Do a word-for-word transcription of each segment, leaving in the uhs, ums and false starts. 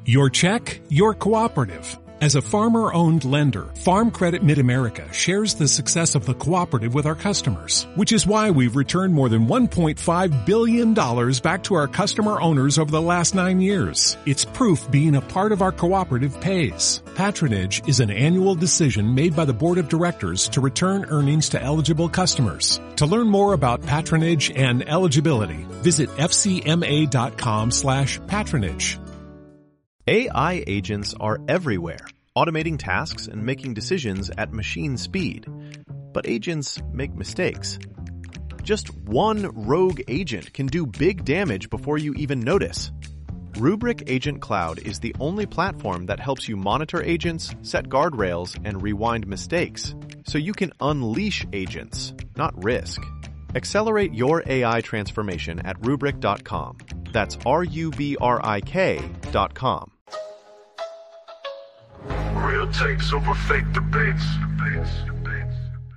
Your check, your cooperative. As a farmer-owned lender, Farm Credit Mid-America shares the success of the cooperative with our customers, which is why we've returned more than one point five billion dollars back to our customer owners over the last nine years. It's proof being a part of our cooperative pays. Patronage is an annual decision made by the Board of Directors to return earnings to eligible customers. To learn more about patronage and eligibility, visit fcma.com slash patronage. A I agents are everywhere, automating tasks and making decisions at machine speed. But agents make mistakes. Just one rogue agent can do big damage before you even notice. Rubrik Agent Cloud is the only platform that helps you monitor agents, set guardrails, and rewind mistakes, so you can unleash agents, not risk. Accelerate your A I transformation at rubrik dot com. That's R U B R I K dot com. Real takes over fake debates. debates, debates.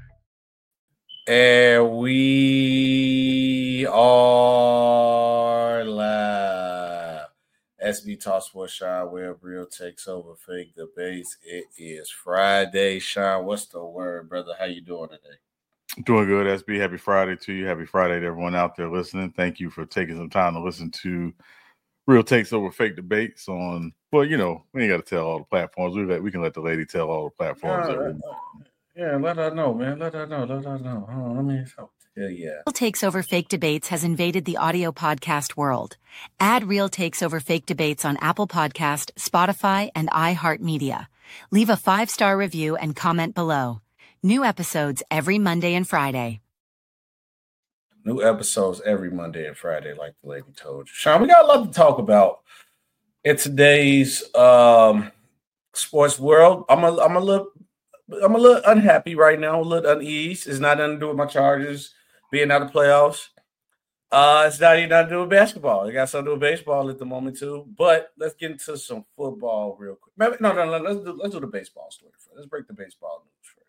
And we are live. S B Talk Sports, Sean Webb, Real Takes Over Fake Debates. It is Friday. Sean, what's the word, brother? How you doing today? Doing good, S B. Happy Friday to you. Happy Friday to everyone out there listening. Thank you for taking some time to listen to Real Takes Over Fake Debates on, well, you know, we ain't got to tell all the platforms. We let, we can let the lady tell all the platforms. Uh, uh, yeah, let her know, man. Let her know. Let her know. Hold on, let me help. Yeah, yeah. Real Takes Over Fake Debates has invaded the audio podcast world. Add Real Takes Over Fake Debates on Apple Podcast, Spotify, and iHeartMedia. Leave a five-star review and comment below. New episodes every Monday and Friday. New episodes every Monday and Friday, like the lady told you. Sean, we got a lot to talk about in today's um, sports world. I'm a, I'm a little, I'm a little unhappy right now. A little uneasy. It's not nothing to do with my Chargers being out of playoffs. Uh, it's not even nothing to do with basketball. It got something to do with baseball at the moment too. But let's get into some football real quick. Maybe, no, no, no. Let's do let's do the baseball story first. Let's break the baseball news first.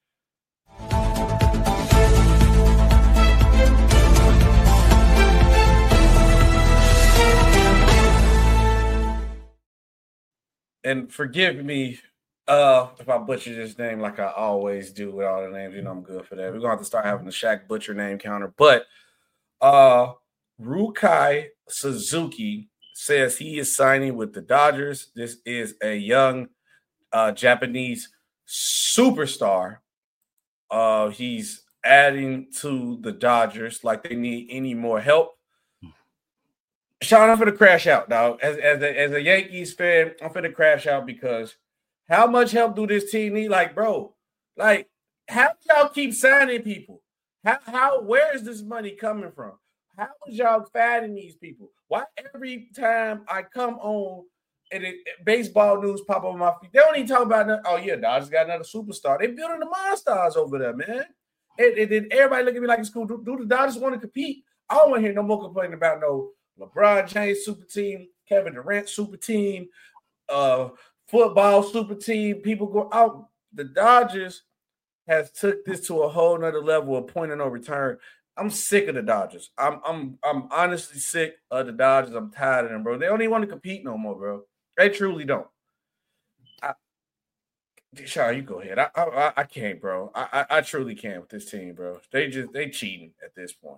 And forgive me uh, if I butcher this name like I always do with all the names. You know I'm good for that. We're going to have to start having the Shaq Butcher name counter. But uh, Rukai Suzuki says he is signing with the Dodgers. This is a young uh, Japanese superstar. Uh, he's adding to the Dodgers like they need any more help. Sean, I'm finna crash out, dog. As, as, a, as a Yankees fan, I'm finna crash out because how much help do this team need? Like, bro, like, how do y'all keep signing people? How, how, where is this money coming from? How is y'all fighting these people? Why every time I come on and it, baseball news pop up on my feet, they don't even talk about nothing. Oh, yeah, Dodgers got another superstar. They building the monsters over there, man. And then everybody look at me like it's cool. Do, do the Dodgers want to compete? I don't want to hear no more complaining about no LeBron James super team, Kevin Durant super team, uh, football super team. People go out. The Dodgers has took this to a whole nother level of point of no return. I'm sick of the Dodgers. I'm I'm I'm honestly sick of the Dodgers. I'm tired of them, bro. They don't even want to compete no more, bro. They truly don't. I, Sean, you go ahead. I I, I can't, bro. I, I I truly can't with this team, bro. They just they cheating at this point.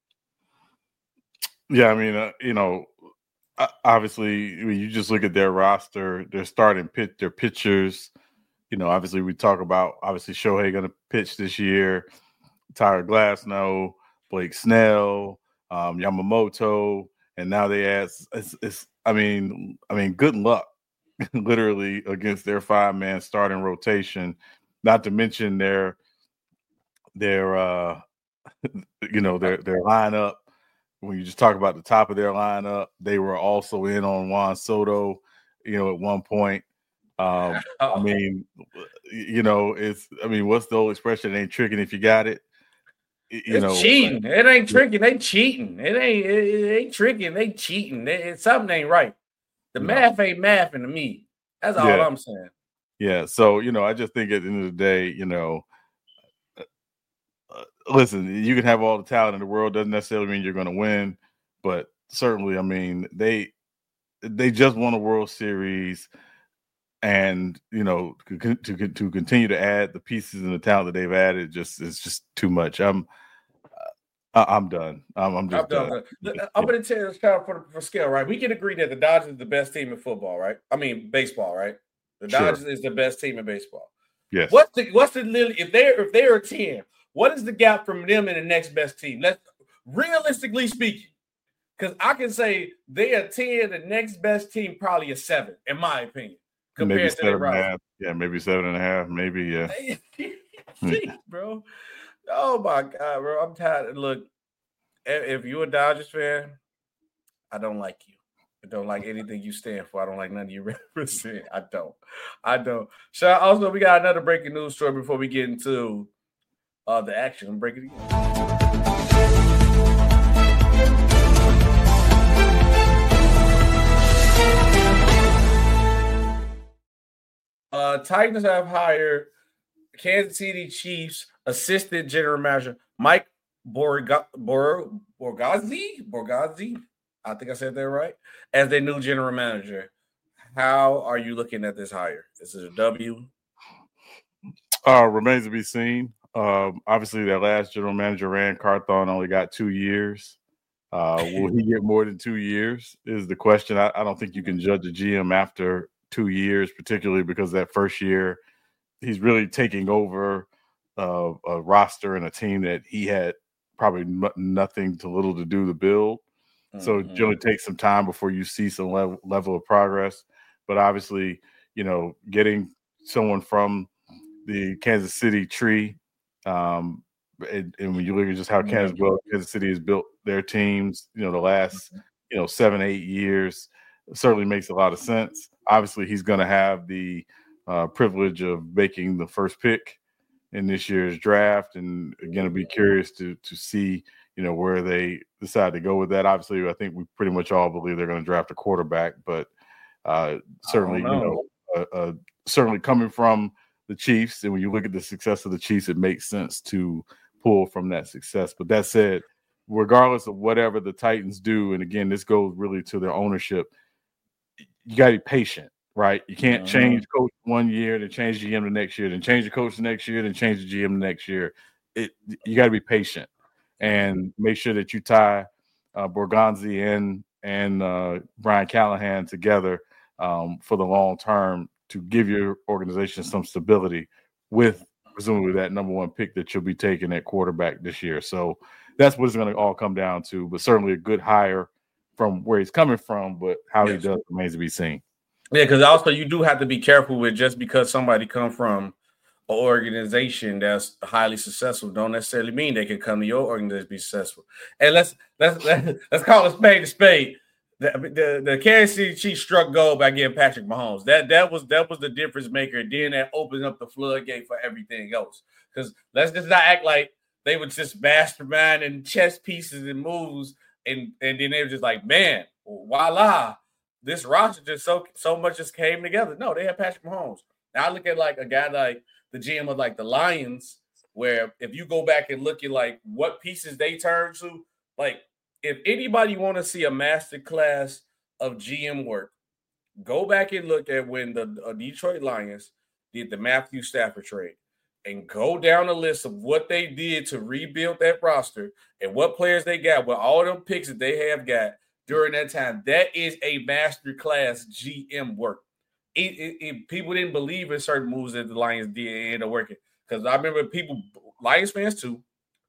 Yeah, I mean, uh, you know, obviously, when you just look at their roster, their starting pit, their pitchers. You know, obviously, we talk about obviously Shohei going to pitch this year, Tyler Glasnow, Blake Snell, um, Yamamoto, and now they add. It's, it's, I mean, I mean, good luck, literally against their five-man starting rotation. Not to mention their their uh, you know their their lineup. When you just talk about the top of their lineup, they were also in on Juan Soto, you know, at one point. Um, I mean, you know, it's, I mean, what's the old expression? It ain't tricking if you got it. You it's know, cheating. It ain't tricking. They cheating. It ain't, it, it ain't tricking. They cheating. It, it, something ain't right. The no. math ain't mathing to me. That's all yeah. I'm saying. Yeah. So, you know, I just think at the end of the day, you know, listen, you can have all the talent in the world. Doesn't necessarily mean you're going to win, but certainly, I mean, they they just won a World Series, and you know to to, to continue to add the pieces and the talent that they've added, just it's just too much. I'm I'm done. I'm, I'm just I'm done. done. I'm going to tell you this kind of for, for scale, right? We can agree that the Dodgers is the best team in football, right? I mean, baseball, right? The Dodgers sure. is the best team in baseball. Yes. What's the what's the if they're if they're a ten, what is the gap from them and the next best team? Let's realistically speaking, because I can say they are ten, the next best team probably a seven, in my opinion. Compared maybe to seven their and a half. Yeah, maybe seven and a half. Maybe yeah. Jeez, bro. Oh my God, bro. I'm tired. Look, if you're a Dodgers fan, I don't like you. I don't like anything you stand for. I don't like none of you represent. I don't. I don't. So also, we got another breaking news story before we get into uh, the action. Break it again. Uh, Titans have hired Kansas City Chiefs assistant general manager Mike Borga- Bor- Borgazzi. Borgazzi. I think I said that right. As their new general manager, how are you looking at this hire? Is it a W? Uh, remains to be seen. Um, obviously, that last general manager, Rand Carthon, only got two years. Uh, will he get more than two years is the question. I, I don't think you can judge a G M after two years, particularly because that first year he's really taking over uh, a roster and a team that he had probably m- nothing to little to do to build. So it generally takes some time before you see some level, level of progress. But obviously, you know, getting someone from the Kansas City tree, um, and, and when you look at just how Kansas, well, Kansas City has built their teams, you know, the last, you know, seven, eight years, certainly makes a lot of sense. Obviously, he's going to have the uh, privilege of making the first pick in this year's draft. And again, I'll be curious to to see, you know, where they decide to go with that. Obviously, I think we pretty much all believe they're going to draft a quarterback, but uh, certainly, know. you know, uh, uh, certainly coming from the Chiefs, and when you look at the success of the Chiefs, it makes sense to pull from that success. But that said, regardless of whatever the Titans do, and again, this goes really to their ownership, you got to be patient, right? You can't uh-huh. change coach one year, then change G M the next year, then change the coach the next year, then change the G M the next year. It you got to be patient and make sure that you tie uh, Borgonzi and and uh, Brian Callahan together um, for the long term to give your organization some stability with presumably that number one pick that you'll be taking at quarterback this year. So that's what it's going to all come down to. But certainly a good hire from where he's coming from, but how yes. he does remains to be seen. Yeah, because also you do have to be careful with just because somebody come from an organization that's highly successful don't necessarily mean they can come to your organization to be successful. And let's let's let's, let's call a spade a spade. The, the, the Kansas City Chiefs struck gold by getting Patrick Mahomes. That that was that was the difference maker. And then that opened up the floodgate for everything else. Because let's just not act like they were just masterminding chess pieces and moves, and, and then they were just like, man, voila, this roster just so so much just came together. No, they had Patrick Mahomes. Now I look at like a guy like the G M of like the Lions, where if you go back and look at like what pieces they turned to, like if anybody want to see a master class of G M work, go back and look at when the uh, Detroit Lions did the Matthew Stafford trade and go down the list of what they did to rebuild that roster and what players they got with all them picks that they have got during that time. That is a master class G M work. It, it, it, people didn't believe in certain moves that the Lions did and ended up working. Because I remember people, Lions fans too,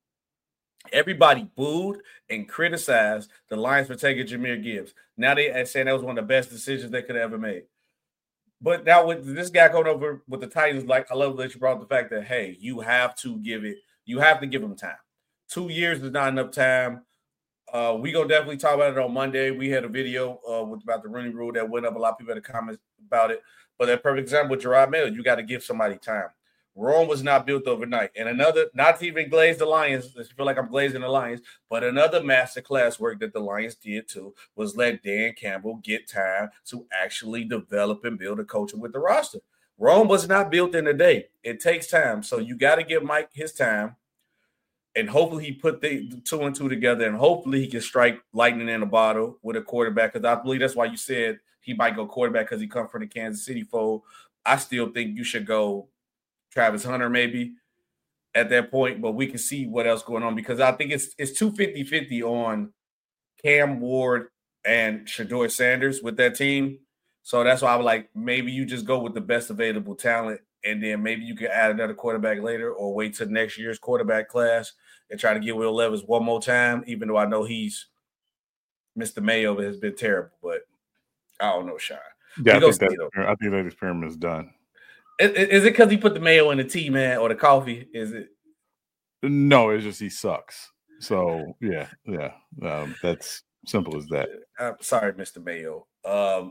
everybody booed and criticized the Lions for taking Jahmyr Gibbs. Now they are saying that was one of the best decisions they could have ever made. But now with this guy going over with the Titans, like I love that you brought up the fact that, hey, you have to give it, you have to give them time. Two years is not enough time. Uh, we gonna definitely talk about it on Monday. We had a video uh, with about the Rooney Rule that went up. A lot of people had comments about it. But a perfect example with Gerard Mayo, you got to give somebody time. Rome was not built overnight. And another, not to even glaze the Lions, I feel like I'm glazing the Lions, but another masterclass work that the Lions did too was let Dan Campbell get time to actually develop and build a culture with the roster. Rome was not built in a day. It takes time. So you got to give Mike his time. and hopefully he put the, the two and two together, and hopefully he can strike lightning in a bottle with a quarterback. Because I believe that's why you said he might go quarterback because he comes from the Kansas City fold. I still think you should go Travis Hunter maybe at that point, but we can see what else going on because I think it's it's two fifty-fifty on Cam Ward and Shedeur Sanders with that team. So that's why I was like, maybe you just go with the best available talent, and then maybe you can add another quarterback later or wait till next year's quarterback class and try to get Will Levis one more time, even though I know he's Mister Mayo has been terrible, but I don't know, Sean. Yeah, I think, that, I think that experiment is done. Is, is it because he put the mayo in the tea, man, or the coffee? Is it? No, it's just he sucks. So, yeah, yeah. Um, that's simple as that. I'm sorry, Mister Mayo. Um,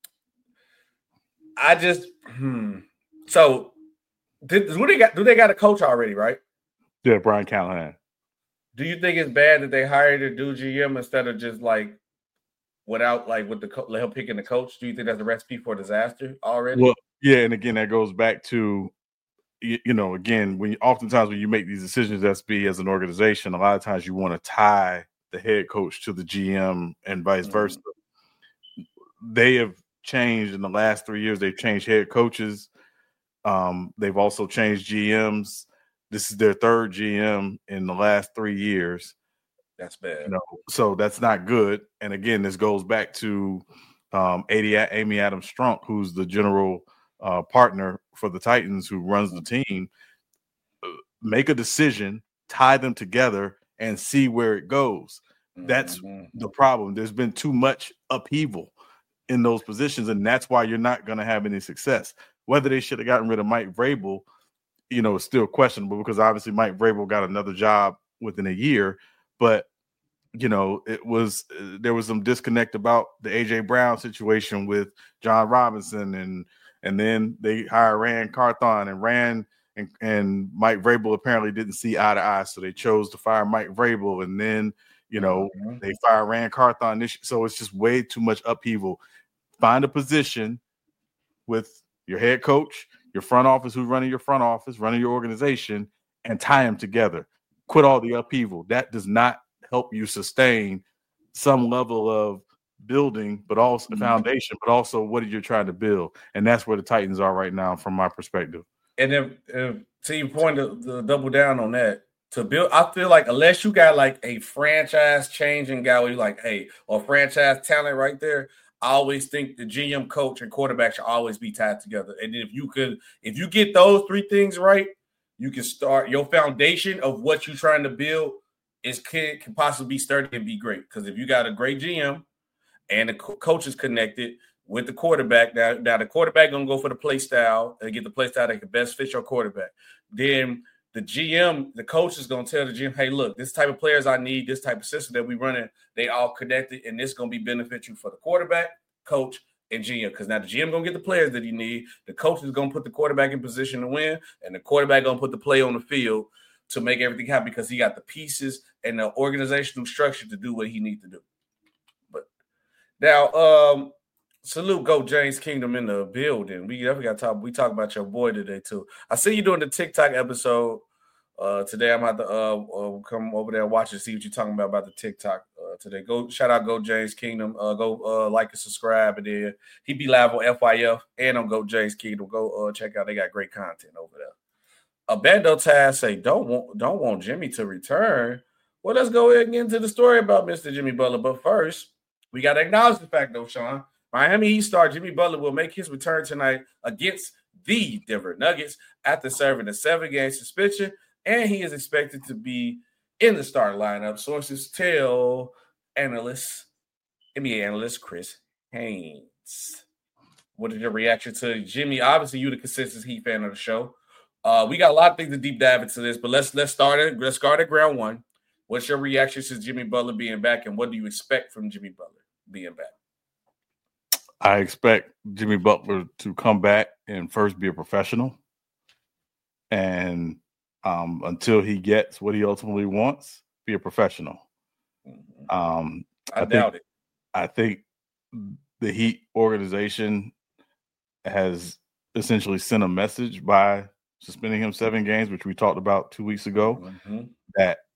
I just hmm. So, did, do they got? Do they got a coach already? Right? Yeah, Brian Callahan. Do you think it's bad that they hired a new G M instead of just like without like with the co- him picking the coach? Do you think that's a recipe for disaster already? Well, yeah, and again, that goes back to you, you know, again, when you, oftentimes when you make these decisions, S B as an organization, a lot of times you want to tie the head coach to the G M and vice mm-hmm. versa. They have changed in the last three years. They've changed head coaches. Um, they've also changed G Ms. This is their third G M in the last three years. That's bad. You know, so that's not good. And again, this goes back to um, Amy Adams Strunk, who's the general uh, partner for the Titans, who runs the team. Make a decision, tie them together, and see where it goes. That's mm-hmm. the problem. There's been too much upheaval in those positions, and that's why you're not going to have any success. Whether they should have gotten rid of Mike Vrabel, you know, is still questionable because obviously Mike Vrabel got another job within a year. But, you know, it was uh, there was some disconnect about the A J Brown situation with John Robinson, and and then they hired Ran Carthon, and Ran and, and Mike Vrabel apparently didn't see eye to eye, so they chose to fire Mike Vrabel, and then you know mm-hmm. they fired Ran Carthon. This, so it's just way too much upheaval. Find a position with your head coach, your front office, who's running your front office, running your organization, and tie them together. Quit all the upheaval. That does not help you sustain some level of building, but also the foundation, but also what are you trying to build? And that's where the Titans are right now, from my perspective. And if, if to your point, to, to double down on that, to build, I feel like unless you got like a franchise changing guy where you're like, hey, or franchise talent right there, I always think the G M, coach, and quarterback should always be tied together. And if you could, if you get those three things right, you can start your foundation of what you're trying to build is can, can possibly be sturdy and be great. Because if you got a great G M and the co- coach is connected with the quarterback, now, now the quarterback gonna go for the play style and get the play style that can best fit your quarterback. Then the G M, the coach is gonna tell the G M, hey, look, this type of players I need, this type of system that we running, they all connected, and this gonna be beneficial for the quarterback, coach, and G M. Because now the G M gonna get the players that he need, the coach is gonna put the quarterback in position to win, and the quarterback gonna put the play on the field to make everything happen because he got the pieces and the organizational structure to do what he needs to do. But now, um, salute Go James Kingdom in the building. We definitely got to talk. We talk about your boy today too. I see you doing the TikTok episode uh, today. I'm about to uh, uh, come over there and watch and see what you're talking about about the TikTok uh, today. Go shout out Go James Kingdom. Uh, go uh, like and subscribe, and then he be live on F Y F and on Go James Kingdom. Go uh, check out. They got great content over there. Abando Taz say don't want don't want Jimmy to return. Well, let's go ahead and get into the story about Mister Jimmy Butler. But first, we got to acknowledge the fact, though, Sean. Miami Heat star Jimmy Butler will make his return tonight against the Denver Nuggets after serving a seven-game suspension, and he is expected to be in the starting lineup. Sources tell analysts, N B A analyst Chris Haynes. What is your reaction to Jimmy? Obviously, you're the consistent Heat fan of the show. Uh, we got a lot of things to deep dive into this, but let's let's start it. Let's start at ground one. What's your reaction to Jimmy Butler being back, and what do you expect from Jimmy Butler being back? I expect Jimmy Butler to come back and first be a professional. And um, until he gets what he ultimately wants, be a professional. Mm-hmm. Um, I, I doubt think, it. I think the Heat organization has essentially sent a message by suspending him seven games, which we talked about two weeks ago, mm-hmm. that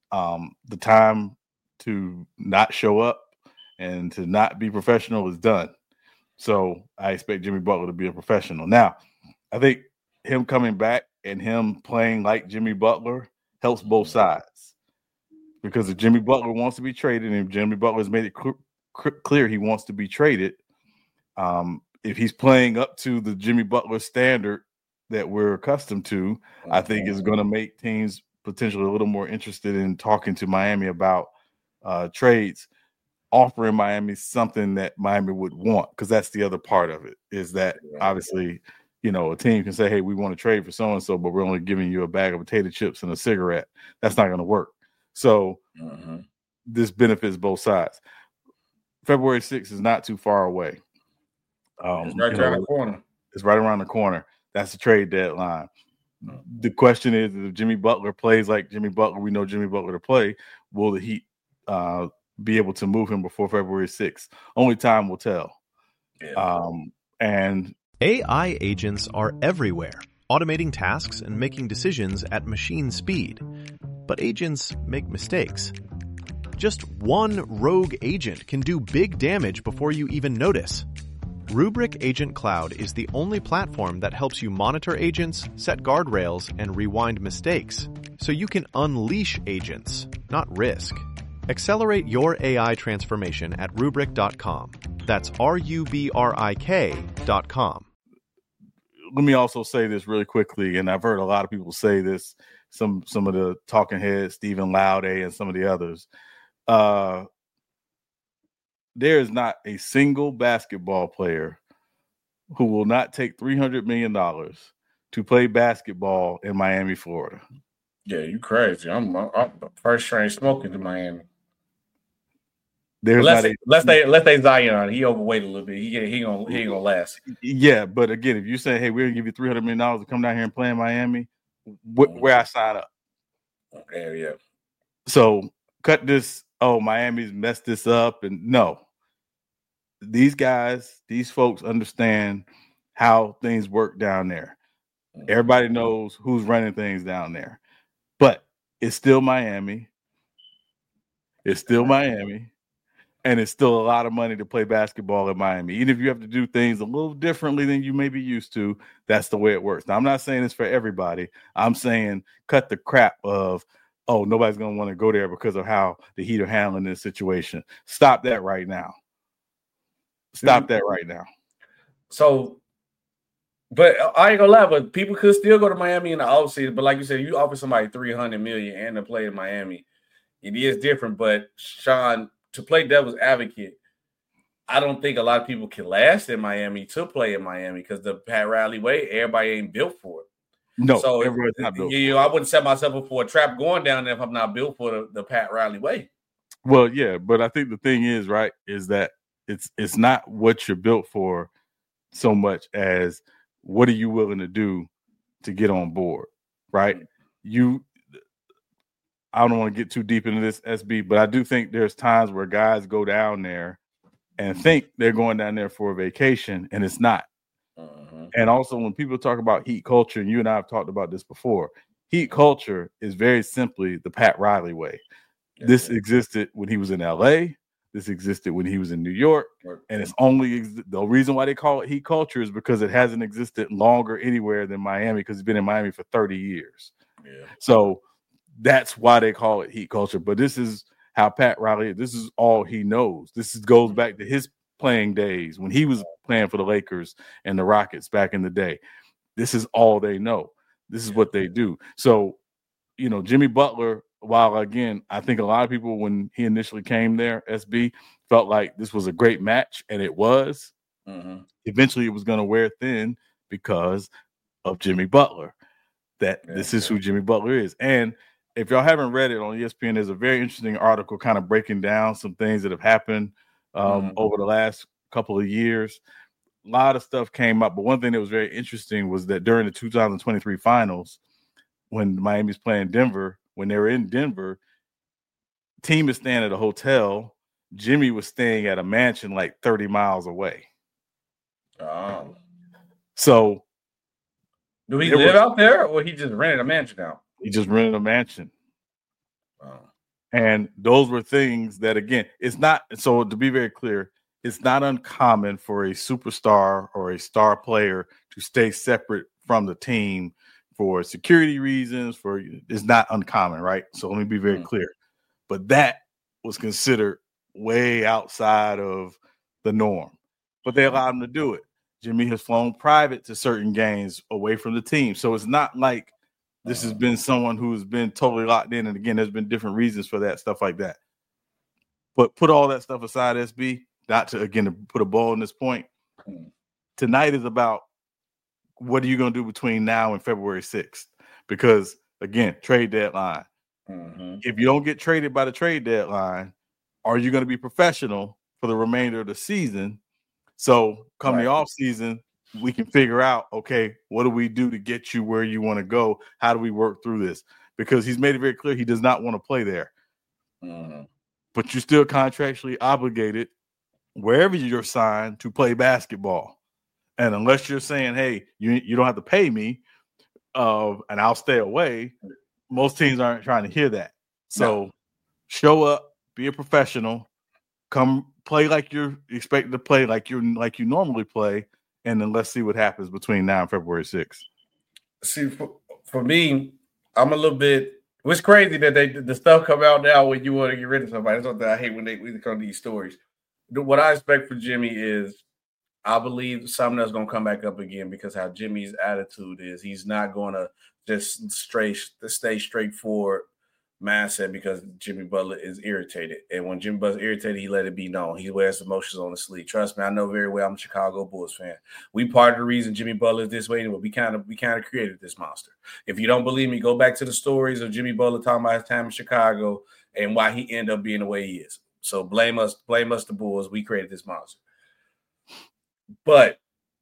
Um, the time to not show up and to not be professional is done. So I expect Jimmy Butler to be a professional. Now, I think him coming back and him playing like Jimmy Butler helps both sides. Because if Jimmy Butler wants to be traded, and if Jimmy Butler has made it cl- cl- clear he wants to be traded, um, if he's playing up to the Jimmy Butler standard that we're accustomed to, I think is going to make teams potentially a little more interested in talking to Miami about uh, trades, offering Miami something that Miami would want, because that's the other part of it, is that obviously, you know, a team can say, hey, we want to trade for so-and-so, but we're only giving you a bag of potato chips and a cigarette. That's not going to work. So uh-huh. This benefits both sides. February sixth is not too far away. Um, it's right around know, the corner. It's right around the corner. That's the trade deadline. The question is, if Jimmy Butler plays like Jimmy Butler, we know Jimmy Butler to play, will the Heat uh, be able to move him before February sixth? Only time will tell. Yeah. Um, and A I agents are everywhere, automating tasks and making decisions at machine speed. But agents make mistakes. Just one rogue agent can do big damage before you even notice. Rubrik Agent Cloud is the only platform that helps you monitor agents, set guardrails, and rewind mistakes, so you can unleash agents, not risk. Accelerate your A I transformation at rubrik dot com. That's R U B R I K dot com. Let me also say this really quickly, and I've heard a lot of people say this, some some of the talking heads, Stephen Laude and some of the others. Uh, there is not a single basketball player who will not take three hundred million dollars to play basketball in Miami, Florida. Yeah, you crazy. I'm, I'm first train smoking to Miami. There's let's, not a, let's say let's say Zion. He overweight a little bit. He he gonna he ain't gonna last. Yeah, but again, if you say, hey, we're gonna give you three hundred million dollars to come down here and play in Miami, wh- where I sign up. Okay, yeah. So cut this. Oh, Miami's messed this up, and no. These guys, these folks understand how things work down there. Everybody knows who's running things down there, but it's still Miami. It's still Miami. And it's still a lot of money to play basketball in Miami. Even if you have to do things a little differently than you may be used to, that's the way it works. Now, I'm not saying this for everybody. I'm saying cut the crap of, oh, nobody's going to want to go there because of how the Heat are handling this situation. Stop that right now. Stop that right now. So, but I ain't gonna lie, but people could still go to Miami in the offseason. But like you said, you offer somebody three hundred million dollars and to play in Miami. It is different, but Sean, to play devil's advocate, I don't think a lot of people can last in Miami to play in Miami because the Pat Riley way, everybody ain't built for it. No, so everybody's not built. You know, I wouldn't set myself up for a trap going down there if I'm not built for the, the Pat Riley way. Well, yeah, but I think the thing is, right, is that it's it's not what you're built for so much as what are you willing to do to get on board, right? You. I don't want to get too deep into this, S B, but I do think there's times where guys go down there and think they're going down there for a vacation, and it's not. Uh-huh. And also, when people talk about Heat culture, and you and I have talked about this before, Heat culture is very simply the Pat Riley way. Yeah. This existed when he was in L A. This existed when he was in New York. And it's only ex- the reason why they call it Heat culture is because it hasn't existed longer anywhere than Miami, because he's been in Miami for thirty years. Yeah. So that's why they call it Heat culture. But this is how Pat Riley, this is all he knows. This is, goes back to his playing days when he was playing for the Lakers and the Rockets back in the day. This is all they know. This is what they do. So, you know, Jimmy Butler, while again, I think a lot of people when he initially came there, S B, felt like this was a great match, and it was. Mm-hmm. Eventually it was going to wear thin because of Jimmy Butler. That yeah, this is yeah. who Jimmy Butler is. And if y'all haven't read it on E S P N, there's a very interesting article kind of breaking down some things that have happened um, mm-hmm. over the last couple of years. A lot of stuff came up, but one thing that was very interesting was that during the two thousand twenty-three finals, when Miami's playing Denver, when they were in Denver, team is staying at a hotel. Jimmy was staying at a mansion like thirty miles away. Oh. So do he live was, out there, or he just rented a mansion out? He just rented a mansion. Oh. And those were things that, again, it's not. So to be very clear, it's not uncommon for a superstar or a star player to stay separate from the team for security reasons. For it's not uncommon, right? So let me be very mm. clear. But that was considered way outside of the norm. But they allowed him to do it. Jimmy has flown private to certain games away from the team. So it's not like this has been someone who's been totally locked in. And again, there's been different reasons for that, stuff like that. But put all that stuff aside, S B, not to, again, to put a bow on this point. Tonight is about what are you going to do between now and February sixth? Because, again, trade deadline. Mm-hmm. If you don't get traded by the trade deadline, are you going to be professional for the remainder of the season? So come right. the off season, we can figure out, okay, what do we do to get you where you want to go? How do we work through this? Because he's made it very clear he does not want to play there. Mm-hmm. But you're still contractually obligated wherever you're signed to play basketball. And unless you're saying, hey, you, you don't have to pay me uh, and I'll stay away, most teams aren't trying to hear that. So no. show up, be a professional, come play like you're expected to play, like you're like you normally play, and then let's see what happens between now and February sixth. See, for, for me, I'm a little bit. It's crazy that they the stuff come out now when you want to get rid of somebody. That's something I hate when they when they come to these stories. What I expect for Jimmy is, I believe something that's going to come back up again because how Jimmy's attitude is. He's not going to just straight stay straightforward mindset because Jimmy Butler is irritated. And when Jimmy Butler's irritated, he let it be known. He wears emotions on his sleeve. Trust me, I know very well I'm a Chicago Bulls fan. We part of the reason Jimmy Butler is this way anyway. We kind of we kind of created this monster. If you don't believe me, go back to the stories of Jimmy Butler talking about his time in Chicago and why he ended up being the way he is. So blame us, blame us the Bulls. We created this monster. But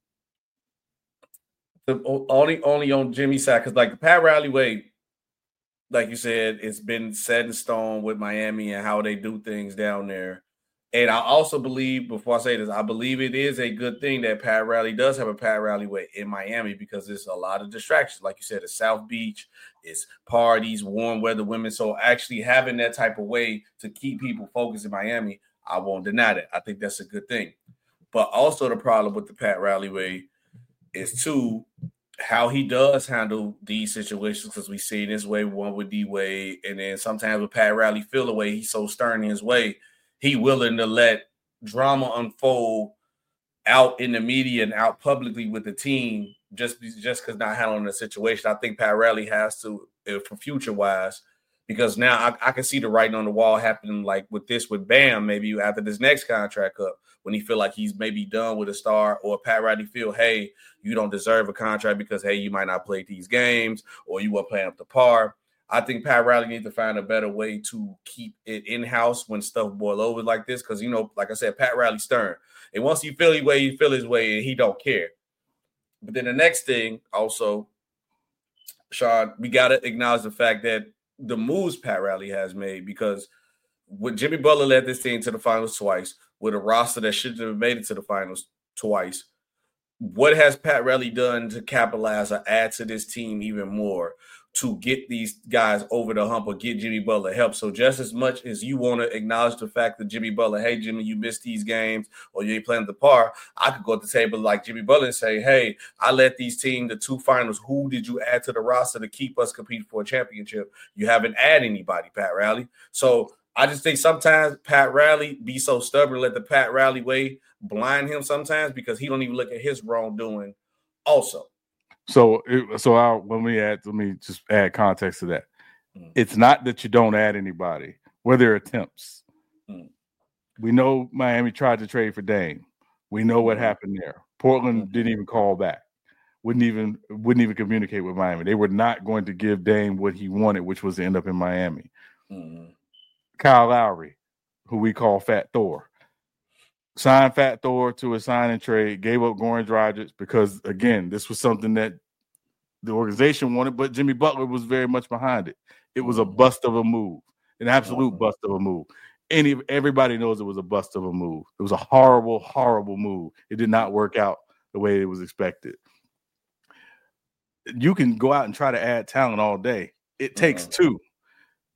the only only on Jimmy's side, because like the Pat Riley way, like you said, it's been set in stone with Miami and how they do things down there. And I also believe, before I say this, I believe it is a good thing that Pat Riley does have a Pat Riley way in Miami because there's a lot of distractions. Like you said, it's South Beach, it's parties, warm weather women. So actually having that type of way to keep people focused in Miami, I won't deny that. I think that's a good thing. But also the problem with the Pat Riley way is, too, how he does handle these situations, because we see this way, one with D-Wade, and then sometimes with Pat Riley feel the way he's so stern in his way, he willing to let drama unfold out in the media and out publicly with the team just just because not handling the situation. I think Pat Riley has to, for future-wise, because now I, I can see the writing on the wall happening like with this with Bam, maybe after this next contract up, when he feel like he's maybe done with a star, or Pat Riley feel, hey, you don't deserve a contract because, hey, you might not play these games or you weren't playing up to par. I think Pat Riley needs to find a better way to keep it in-house when stuff boil over like this because, you know, like I said, Pat Riley stern. And once you feel his way, you feel his way, and he don't care. But then the next thing also, Sean, we got to acknowledge the fact that the moves Pat Riley has made, because when Jimmy Butler led this team to the finals twice, with a roster that should have made it to the finals twice, what has Pat Riley done to capitalize or add to this team even more to get these guys over the hump or get Jimmy Butler help? So just as much as you want to acknowledge the fact that Jimmy Butler, hey, Jimmy, you missed these games or you ain't playing the par, I could go at the table like Jimmy Butler and say, hey, I led these teams to two finals. Who did you add to the roster to keep us competing for a championship? You haven't added anybody, Pat Riley. So I just think sometimes Pat Riley be so stubborn, let the Pat Riley way blind him sometimes because he don't even look at his wrongdoing also. So, so I'll, let me add, let me just add context to that. Mm. It's not that you don't add anybody, where there are attempts. Mm. We know Miami tried to trade for Dame. We know what mm. happened there. Portland mm. didn't even call back. Wouldn't even wouldn't even communicate with Miami. They were not going to give Dame what he wanted, which was to end up in Miami. Mm. Kyle Lowry, who we call Fat Thor, signed Fat Thor to a sign and trade, gave up Goran Dragic because, again, this was something that the organization wanted, but Jimmy Butler was very much behind it. It was a bust of a move, an absolute bust of a move. Any everybody knows it was a bust of a move. It was a horrible, horrible move. It did not work out the way it was expected. You can go out and try to add talent all day. It takes two.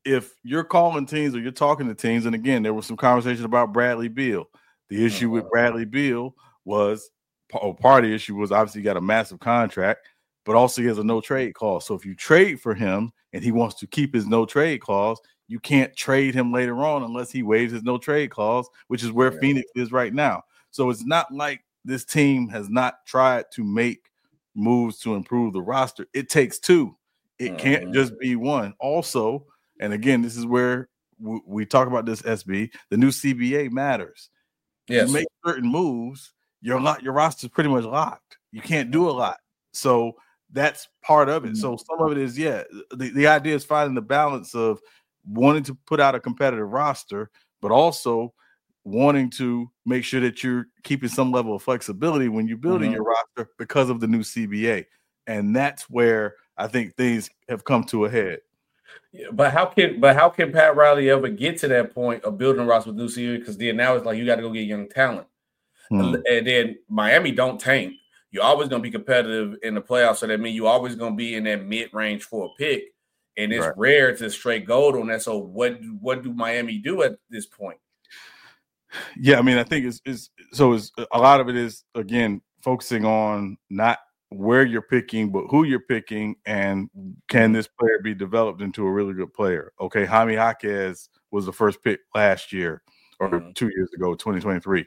if you're calling teams or you're talking to teams, and again, there was some conversation about Bradley Beal. The issue mm-hmm. with Bradley Beal was, or part of the issue was obviously he got a massive contract, but also he has a no trade clause. So if you trade for him and he wants to keep his no trade clause, you can't trade him later on unless he waives his no trade clause, which is where yeah. Phoenix is right now. So it's not like this team has not tried to make moves to improve the roster. It takes two. It mm-hmm. can't just be one. Also, and again, this is where we, we talk about this, S B, the new C B A matters. Yes. You make certain moves, your lot, your roster is pretty much locked. You can't do a lot. So that's part of it. So some of it is, yeah, the, the idea is finding the balance of wanting to put out a competitive roster, but also wanting to make sure that you're keeping some level of flexibility when you're building mm-hmm. your roster because of the new C B A. And that's where I think things have come to a head. Yeah, but how can but how can Pat Riley ever get to that point of building a roster with new C B A? Because then now it's like you got to go get young talent. Hmm. And then Miami don't tank. You're always going to be competitive in the playoffs. So that means you're always going to be in that mid-range for a pick. And it's right. rare to straight gold on that. So what, what do Miami do at this point? Yeah, I mean, I think it's, it's so it's, a lot of it is, again, focusing on not where you're picking, but who you're picking, and can this player be developed into a really good player? Okay, Jaime Jaquez was the first pick last year or mm-hmm. two years ago, twenty twenty-three.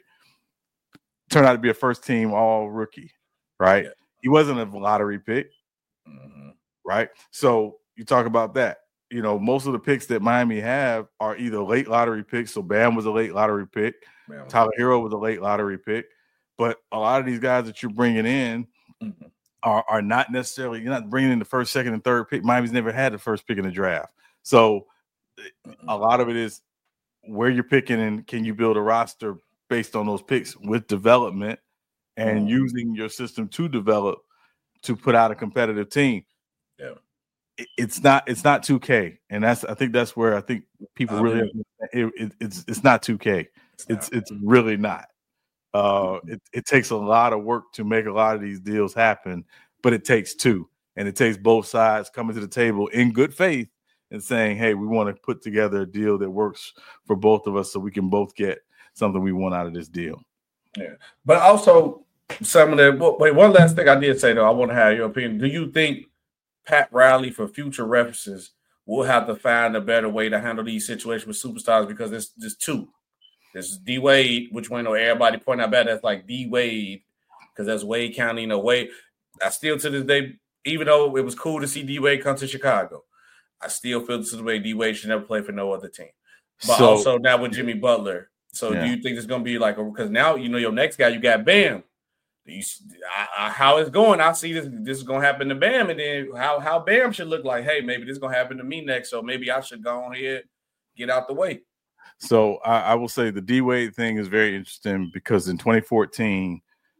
Turned out to be a first-team all-rookie, right? Yeah. He wasn't a lottery pick, mm-hmm. right? So you talk about that. You know, most of the picks that Miami have are either late lottery picks. So Bam was a late lottery pick. Bam. Tyler Hero was a late lottery pick. But a lot of these guys that you're bringing in mm-hmm. are, are not necessarily – you're not bringing in the first, second, and third pick. Miami's never had the first pick in the draft. So mm-hmm. a lot of it is where you're picking and can you build a roster based on those picks with development and mm-hmm. using your system to develop to put out a competitive team. Yeah. It's not it's not two K, and that's I think that's where I think people really it, it, it's it's not two K. It's it's, it's really not. Uh, it it takes a lot of work to make a lot of these deals happen, but it takes two, and it takes both sides coming to the table in good faith and saying, "Hey, we want to put together a deal that works for both of us, so we can both get something we want out of this deal." Yeah, but also some of the wait. One last thing I did say though, I want to have your opinion. Do you think Pat Riley, for future references, will have to find a better way to handle these situations with superstars, because there's there's two. There's D Wade, which we know everybody pointing out bad. That's like D Wade, because that's Wade County in a way. I still to this day, even though it was cool to see D Wade come to Chicago, I still feel this is the way D Wade should never play for no other team. But so, also now with Jimmy Butler. So yeah. do you think it's going to be like a – because now, you know, your next guy, you got Bam. You, I, I, how it's going, I see this. This is gonna happen to Bam, and then how how Bam should look like. Hey, maybe this is gonna happen to me next, so maybe I should go on here, get out the way. So I, I will say the D Wade thing is very interesting, because in twenty fourteen,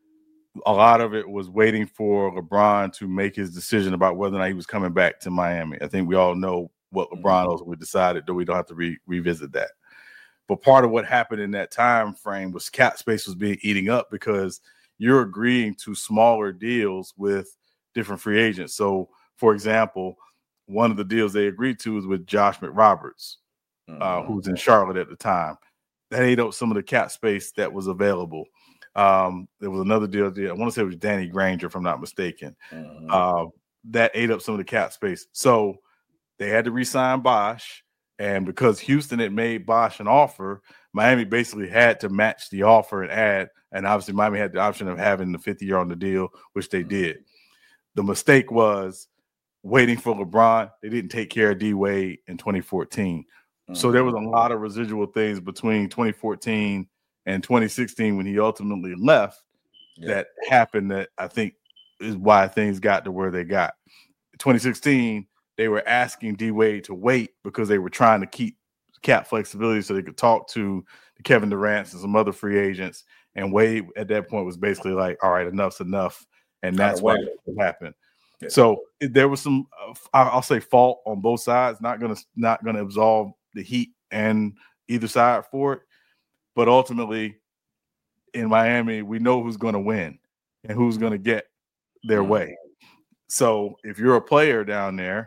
a lot of it was waiting for LeBron to make his decision about whether or not he was coming back to Miami. I think we all know what LeBron ultimately decided, though we don't have to re- revisit that. But part of what happened in that time frame was cap space was being eating up, because you're agreeing to smaller deals with different free agents. So, for example, one of the deals they agreed to was with Josh McRoberts, mm-hmm. uh, who was in Charlotte at the time. That ate up some of the cap space that was available. Um, there was another deal, I want to say it was Danny Granger, if I'm not mistaken, mm-hmm. uh, that ate up some of the cap space. So they had to re-sign Bosh, and because Houston had made Bosh an offer, Miami basically had to match the offer and add, and obviously Miami had the option of having the fifth year on the deal, which they did. The mistake was waiting for LeBron. They didn't take care of D Wade in twenty fourteen. Mm-hmm. So there was a lot of residual things between twenty fourteen and twenty sixteen when he ultimately left yeah. that happened that I think is why things got to where they got. In twenty sixteen, they were asking D Wade to wait because they were trying to keep cap flexibility so they could talk to the Kevin Durant's and some other free agents. And Wade at that point was basically like, all right, enough's enough. And that's why it happened. Yeah. So there was some, uh, I'll say fault on both sides, not going to, not going to absolve the Heat and either side for it. But ultimately in Miami, we know who's going to win and who's going to get their mm-hmm. way. So if you're a player down there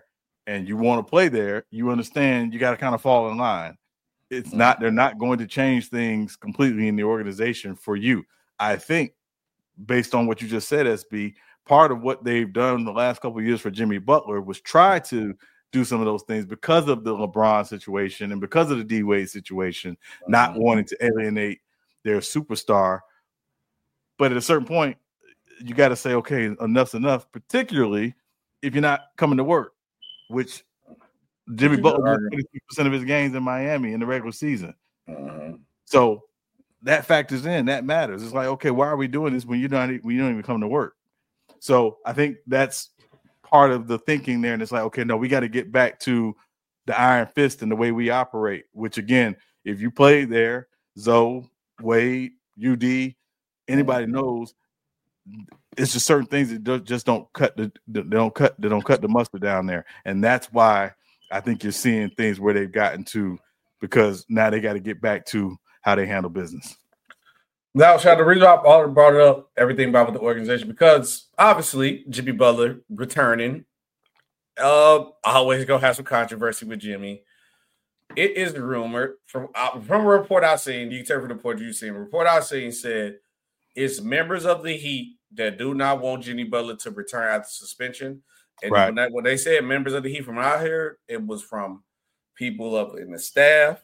and you want to play there, you understand you got to kind of fall in line. It's Mm-hmm. not, they're not going to change things completely in the organization for you. I think based on what you just said, S B, part of what they've done the last couple of years for Jimmy Butler was try to do some of those things because of the LeBron situation and because of the D-Wade situation, mm-hmm. not wanting to alienate their superstar. But at a certain point, you got to say, okay, enough's enough, particularly if you're not coming to work, which Jimmy Butler did twenty-two percent of his games in Miami in the regular season. Mm-hmm. So that factors in, that matters. It's like, okay, why are we doing this when you're not, when you don't even come to work? So I think that's part of the thinking there. And it's like, okay, no, we got to get back to the iron fist and the way we operate, which again, if you play there, Zoe, Wade, U D, anybody knows it's just certain things that just don't cut the, they don't cut, they don't cut the mustard down there. And that's why I think you're seeing things where they've gotten to, because now they got to get back to how they handle business. Now, Sean, the reason I brought it up, everything about the organization, because obviously Jimmy Butler returning, uh, always gonna have some controversy with Jimmy. It is rumored from uh, from a report I've seen. You can tell from the report you've seen. A report I've seen said it's members of the Heat that do not want Jimmy Butler to return after suspension. And right. when, that, when they said members of the Heat, from what I heard, it was from people up in the staff,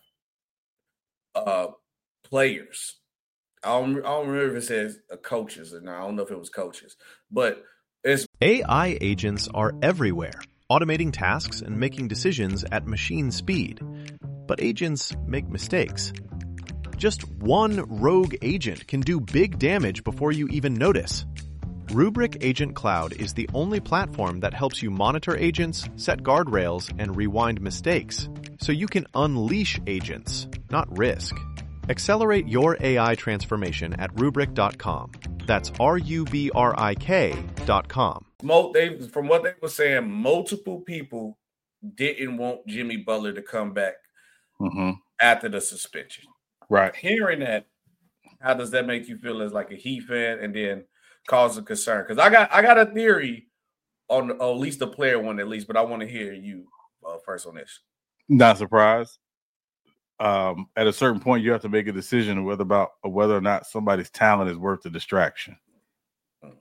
uh, players. I don't, I don't remember if it says uh, coaches or not. I don't know if it was coaches, but it's A I agents are everywhere, automating tasks and making decisions at machine speed. But agents make mistakes. Just one rogue agent can do big damage before you even notice. Rubrik Agent Cloud is the only platform that helps you monitor agents, set guardrails, and rewind mistakes, so you can unleash agents, not risk. Accelerate your A I transformation at Rubrik dot com. That's R U B R I K dot com. Mo, they, from what they were saying, multiple people didn't want Jimmy Butler to come back mm-hmm. after the suspension. Right. Hearing that, how does that make you feel as like a Heat fan, and then cause a concern? Because I got I got a theory on, on at least the player one at least, but I want to hear you uh, first on this. Not surprised. Um, at a certain point, you have to make a decision whether about whether or not somebody's talent is worth the distraction. Mm-hmm.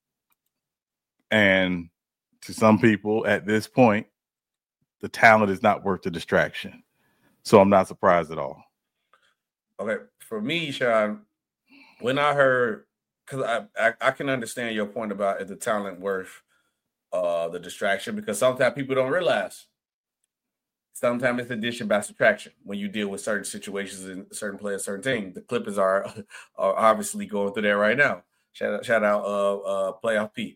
And to some people, at this point, the talent is not worth the distraction. So I'm not surprised at all. Okay, for me, Sean, when I heard, because I, I I can understand your point about is the talent worth uh, the distraction, because sometimes people don't realize. Sometimes it's addition by subtraction when you deal with certain situations and certain players, certain teams. The Clippers are, are obviously going through that right now. Shout out, shout out, uh, uh, Playoff P.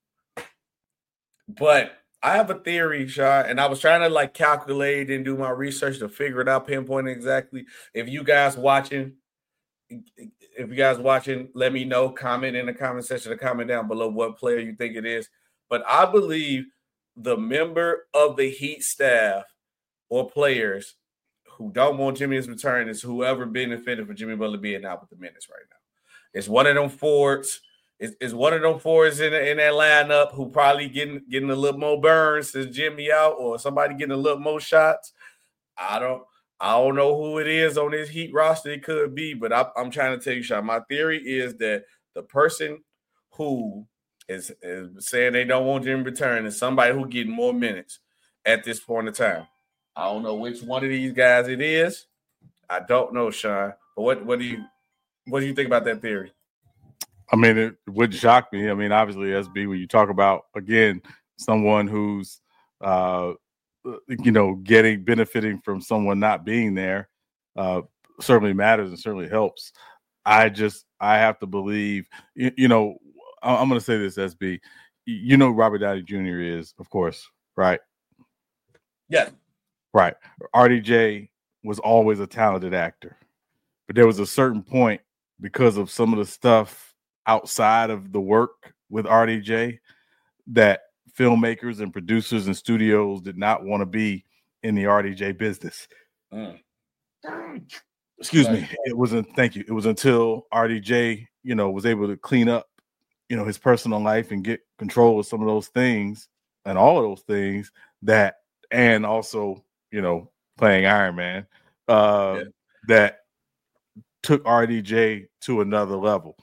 But I have a theory, Sean, and I was trying to like calculate and do my research to figure it out, pinpoint exactly. If you guys watching, if you guys watching, let me know. Comment in the comment section or comment down below what player you think it is. But I believe the member of the Heat staff or players who don't want Jimmy's return is whoever benefited for Jimmy Butler being out with the minutes right now. It's one of them forwards. It's, it's one of them forwards in, in that lineup who probably getting getting a little more burns since Jimmy out, or somebody getting a little more shots. I don't I don't know who it is on this Heat roster. It could be, but I, I'm trying to tell you, Sean, my theory is that the person who is, is saying they don't want Jimmy return is somebody who getting more minutes at this point in time. I don't know which one of these guys it is. I don't know, Sean. But what, what do you what do you think about that theory? I mean, it wouldn't shock me. I mean, obviously, S B, when you talk about, again, someone who's, uh, you know, getting, benefiting from someone not being there, uh, certainly matters and certainly helps. I just, I have to believe, you, you know, I'm going to say this, S B. You know who Robert Downey Junior is, of course, right? Yeah. Right. R D J was always a talented actor, but there was a certain point because of some of the stuff outside of the work with R D J that filmmakers and producers and studios did not want to be in the R D J business. Mm. Excuse me. It wasn't, thank you. It was until R D J, you know, was able to clean up, you know, his personal life and get control of some of those things and all of those things that and also, you know, playing Iron Man, uh, yeah. that took R D J to another level.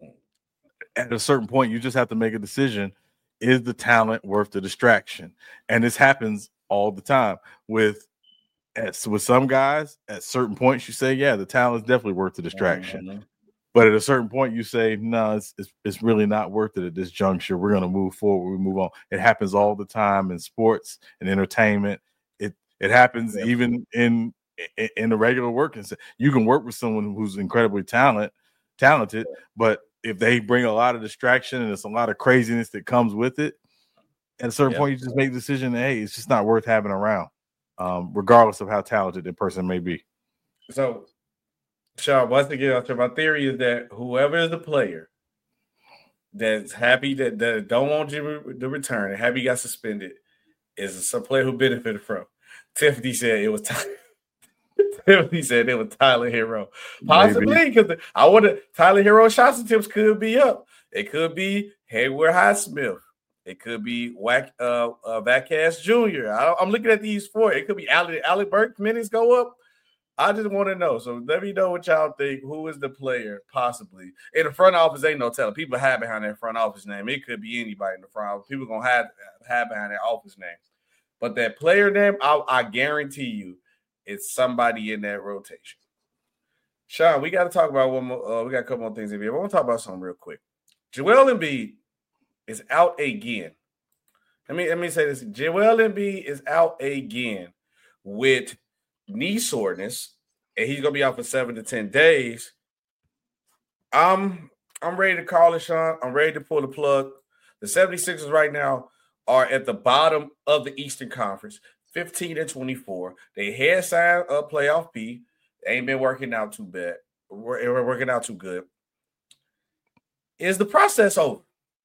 At a certain point, you just have to make a decision. Is the talent worth the distraction? And this happens all the time with at, with some guys. At certain points, you say, yeah, the talent is definitely worth the distraction. Mm-hmm. But at a certain point, you say, no, it's, it's it's really not worth it at this juncture. We're going to move forward. We move on. It happens all the time in sports and entertainment. It it happens yeah. even in, in in the regular work. You can work with someone who's incredibly talent, talented, but if they bring a lot of distraction and it's a lot of craziness that comes with it, at a certain yeah. point, you just make the decision that, hey, it's just not worth having around, um, regardless of how talented the person may be. So, Sean, once again, my theory is that whoever is the player that's happy that, that don't want you to return and happy got suspended is some player who benefited from. Tiffany said it was Tyler. Tiffany said it was Tyler Hero. Possibly because I wonder Tyler Hero shots and tips could be up. It could be Hayward Highsmith. It could be Wack uh, uh Vaccass Junior I, I'm looking at these four. It could be Alec, Alec Burks minutes go up. I just want to know. So let me know what y'all think. Who is the player possibly in the front office? Ain't no telling. People hide behind that front office name. It could be anybody in the front office. People gonna hide hide behind their office name. But that player name, I, I guarantee you, it's somebody in that rotation. Sean, we got to talk about one more. Uh, we got a couple more things in here. I want to talk about something real quick. Joel Embiid is out again. Let me let me say this. Joel Embiid is out again with knee soreness, and he's gonna be out for seven to ten days. I'm I'm ready to call it, Sean. I'm ready to pull the plug. The seventy-sixers right now are at the bottom of the Eastern Conference, fifteen and twenty-four. They had signed a playoff P. They ain't been working out too bad. We're, we're working out too good. Is the process over?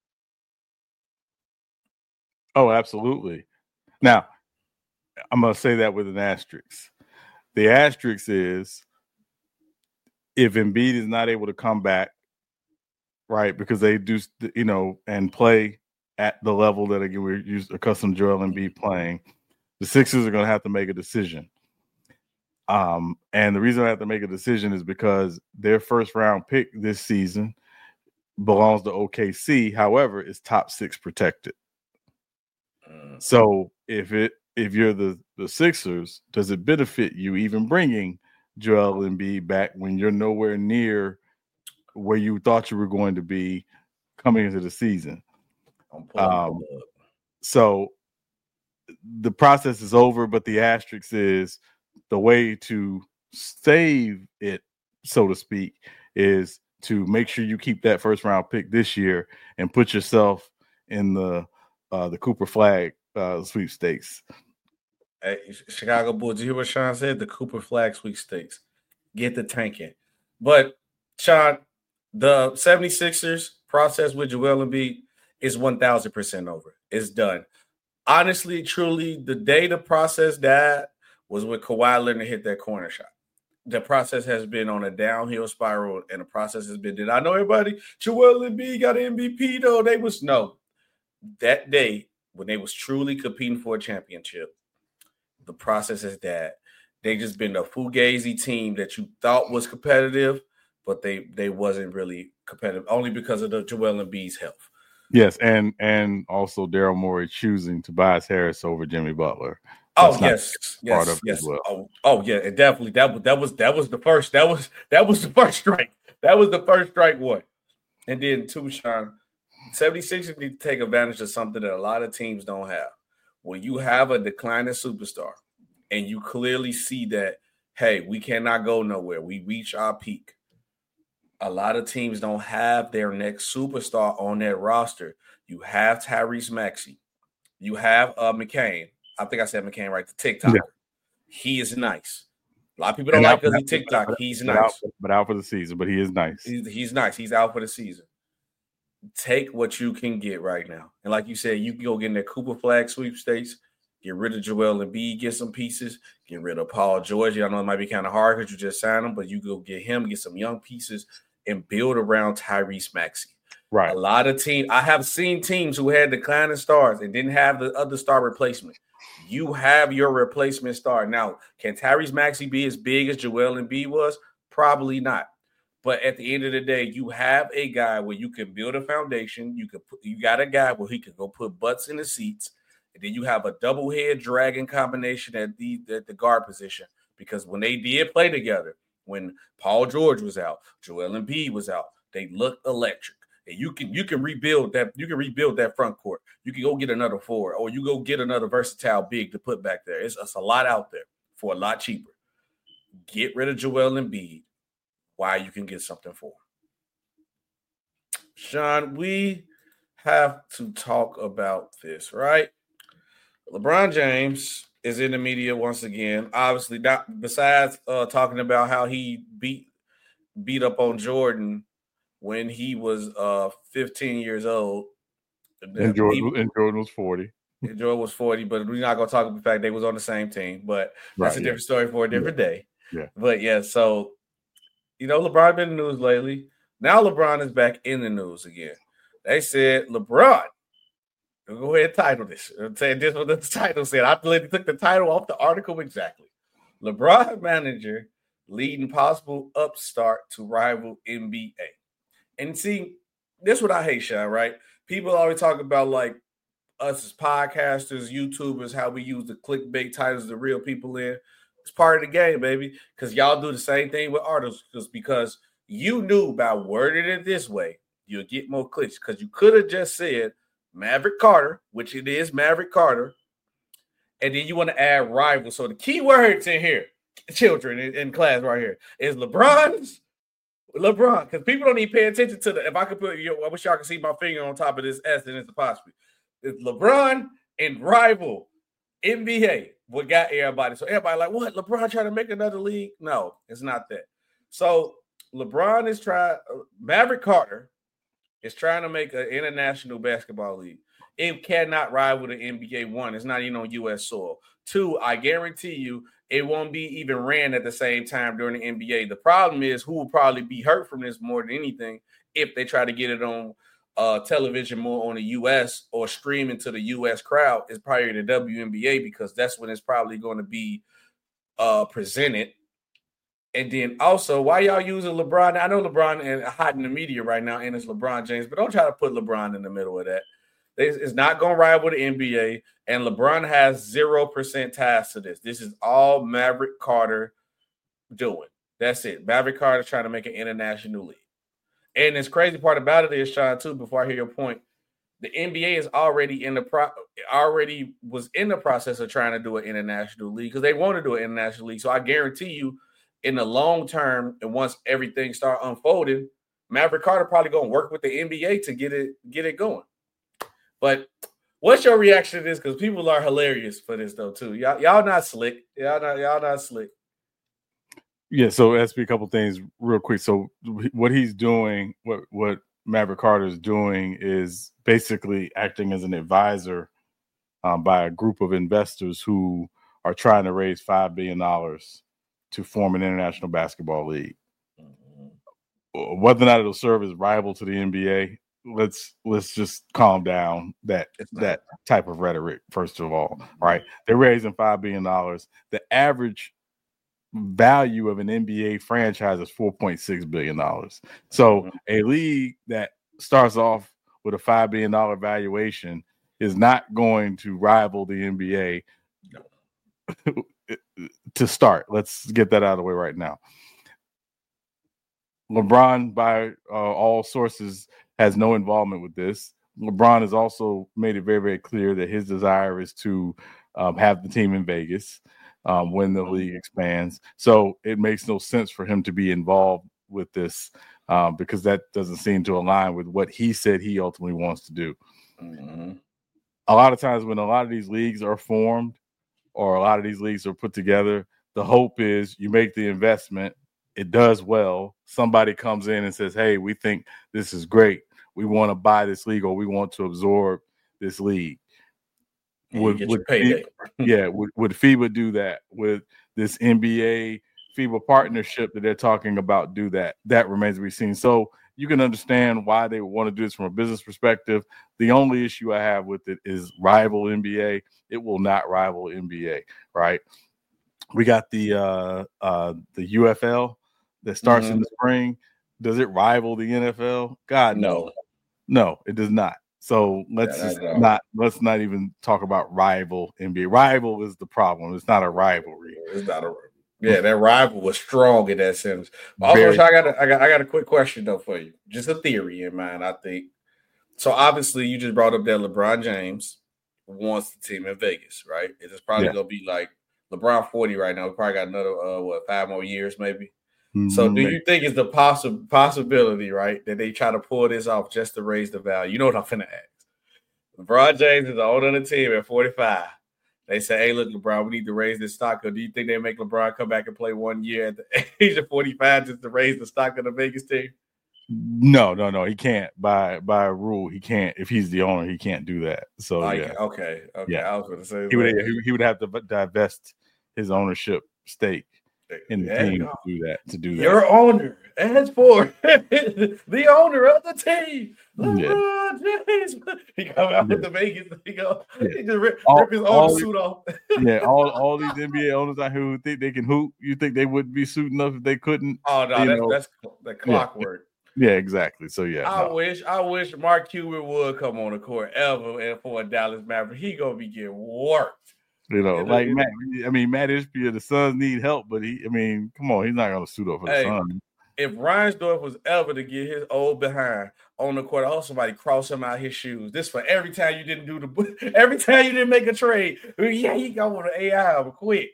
Oh, absolutely. Now, I'm going to say that with an asterisk. The asterisk is if Embiid is not able to come back, right, because they do, you know, and play at the level that again we're used accustomed to Joel Embiid playing, the Sixers are going to have to make a decision. Um, and the reason I have to make a decision is because their first round pick this season belongs to O K C. However, it's top six protected. So if it if you're the, the Sixers, does it benefit you even bringing Joel Embiid back when you're nowhere near where you thought you were going to be coming into the season? Um, so the process is over, but the asterisk is the way to save it, so to speak, is to make sure you keep that first round pick this year and put yourself in the uh, the Cooper Flag uh, sweepstakes. Hey, Chicago Bulls, you hear what Sean said? The Cooper Flag sweepstakes. Get the tanking. But, Sean, the seventy-sixers process with Joel Embiid is one thousand percent over. It's done. Honestly, truly, the day the process died was when Kawhi Leonard hit that corner shot. The process has been on a downhill spiral, and the process has been, did I know everybody? Joel Embiid got an M V P, though. They was, no. That day, when they was truly competing for a championship, the process has died. They just been a fugazi team that you thought was competitive, but they they wasn't really competitive, only because of the Joel Embiid's health. Yes, and and also Daryl Morey choosing Tobias Harris over Jimmy Butler. That's oh yes, yes, yes. Well. Oh, oh yeah, and definitely that was that was that was the first that was that was the first strike. That was the first strike one. And then two, Sean, seventy-sixers need to take advantage of something that a lot of teams don't have. When you have a declining superstar and you clearly see that, hey, we cannot go nowhere. We reach our peak. A lot of teams don't have their next superstar on their roster. You have Tyrese Maxey. You have uh, McCain. I think I said McCain right, the TikToker. Yeah. He is nice. A lot of people don't and like because he's TikTok. But, he's but nice. Out, but out for the season, but he is nice. He's, he's nice. He's out for the season. Take what you can get right now. And like you said, you can go get in that Cooper Flag sweepstakes, get rid of Joel Embiid, get some pieces, get rid of Paul George. I know it might be kind of hard because you just signed him, but you go get him, get some young pieces, and build around Tyrese Maxey. Right. A lot of teams, I have seen teams who had declining stars and didn't have the other star replacement. You have your replacement star. Now, can Tyrese Maxey be as big as Joel Embiid was? Probably not. But at the end of the day, you have a guy where you can build a foundation. You could put, you got a guy where he could go put butts in the seats, and then you have a double head dragon combination at the at the guard position. Because when they did play together, when Paul George was out, Joel Embiid was out, they looked electric. And you can you can rebuild that. You can rebuild that front court. You can go get another forward, or you go get another versatile big to put back there. It's, it's a lot out there for a lot cheaper. Get rid of Joel Embiid. Why you can get something for him. Sean, we have to talk about this, right? LeBron James is in the media once again. Obviously, not besides uh, talking about how he beat beat up on Jordan when he was uh, fifteen years old. And Jordan, he, and Jordan was forty. And Jordan was forty, but we're not going to talk about the fact they was on the same team. But right, that's a yeah. different story for a different yeah. day. Yeah. But, yeah, so, you know, LeBron been in the news lately. Now LeBron is back in the news again. They said, LeBron, go ahead and title this. I'm saying this what the title said. I believe he took the title off the article exactly. LeBron manager leading possible upstart to rival N B A. And see, this is what I hate, Sean, right? People always talk about, like, us as podcasters, YouTubers, how we use the clickbait titles to reel people in. It's part of the game, baby, because y'all do the same thing with articles because you knew by wording it this way, you'll get more clicks because you could have just said Maverick Carter, which it is Maverick Carter, and then you want to add rival. So the key words in here, children in, in class right here, is LeBron's LeBron, because people don't even pay attention to the. If I could put, you know, I wish y'all could see my finger on top of this S, and it's apostrophe. It's LeBron and rival N B A. What got everybody? So everybody like, what? LeBron trying to make another league? No, it's not that. So LeBron is trying. Maverick Carter is trying to make an international basketball league. It cannot rival the N B A. One, it's not even on U S soil. Two, I guarantee you, it won't be even ran at the same time during the N B A. The problem is who will probably be hurt from this more than anything if they try to get it on uh, television more on the U S or streaming to the U S crowd is probably the W N B A because that's when it's probably going to be uh, presented. And then also, why y'all using LeBron? I know LeBron and hot in the media right now, and it's LeBron James, but don't try to put LeBron in the middle of that. It's not going to rival the N B A, and LeBron has zero percent ties to this. This is all Maverick Carter doing. That's it. Maverick Carter trying to make an international league. And this crazy part about it is, Sean, too, before I hear your point, the N B A is already in the pro- already was in the process of trying to do an international league because they want to do an international league. So I guarantee you, in the long term, and once everything start unfolding, Maverick Carter probably going to work with the N B A to get it get it going. But what's your reaction to this? Because people are hilarious for this, though, too. Y'all, y'all not slick. Y'all not, y'all not slick. Yeah, so ask me a couple things real quick. So what he's doing, what what Maverick Carter is doing is basically acting as an advisor um, by a group of investors who are trying to raise five billion dollars to form an international basketball league. Mm-hmm. Whether or not it'll serve as rival to the N B A, let's let's just calm down that that type of rhetoric, first of all. All right. They're raising five billion dollars. The average value of an N B A franchise is four point six billion dollars. So a league that starts off with a five billion dollars valuation is not going to rival the N B A to start. Let's get that out of the way right now. LeBron, by uh, all sources, has no involvement with this. LeBron has also made it very, very clear that his desire is to um, have the team in Vegas um, when the league expands. So it makes no sense for him to be involved with this um, because that doesn't seem to align with what he said he ultimately wants to do. Mm-hmm. A lot of times when a lot of these leagues are formed or a lot of these leagues are put together, the hope is you make the investment, it does well, somebody comes in and says, hey, we think this is great. We want to buy this league or we want to absorb this league. Would, would FIBA, yeah, would, would FIBA do that? Would this N B A FIBA partnership that they're talking about do that? That remains to be seen. So you can understand why they want to do this from a business perspective. The only issue I have with it is rival N B A. It will not rival N B A, right? We got the uh, uh, the U F L that starts mm-hmm. in the spring. Does it rival the N F L? God, no. No, it does not. So let's yeah, just not let's not even talk about rival N B A. Rival is the problem. It's not a rivalry. It's not a yeah. That rival was strong in that sense. But also, I got a, I got I got a quick question though for you. Just a theory in mind, I think. So obviously, you just brought up that LeBron James wants the team in Vegas, right? It's probably yeah. gonna be like LeBron forty right now. We probably got another uh, what five more years maybe. So do you think it's the possi- possibility, right, that they try to pull this off just to raise the value? You know what I'm finna ask. LeBron James is the owner of the team at forty-five. They say, hey, look, LeBron, we need to raise this stock. Or do you think they make LeBron come back and play one year at the age of forty-five just to raise the stock of the Vegas team? No, no, no. He can't. By by rule, he can't. If he's the owner, he can't do that. So, oh, yeah. Okay, okay. Yeah. I was going to say. He would, he, he would have to divest his ownership stake in the team to do that. To do that, your owner, as for the owner of the team, LeBron yeah. James. He come out yeah. with the Vegas. He go, yeah. he just rip, all, rip his own suit off. yeah, all all these N B A owners out here who think they can hoop. You think they wouldn't be suiting up if they couldn't? Oh no, that's, that's the clockwork. Yeah, yeah, exactly. So yeah, I no. wish, I wish Mark Cuban would come on the court ever, and for a Dallas Maverick, he gonna be getting worked. You know, yeah, like Matt, I mean, Matt Ishbia, the Suns need help, but he, I mean, come on, he's not going to suit up for the hey, Suns. If Reinsdorf was ever to get his old behind on the court, I hope somebody cross him out his shoes. This for every time you didn't do the, every time you didn't make a trade. Yeah, he got on the A I quick.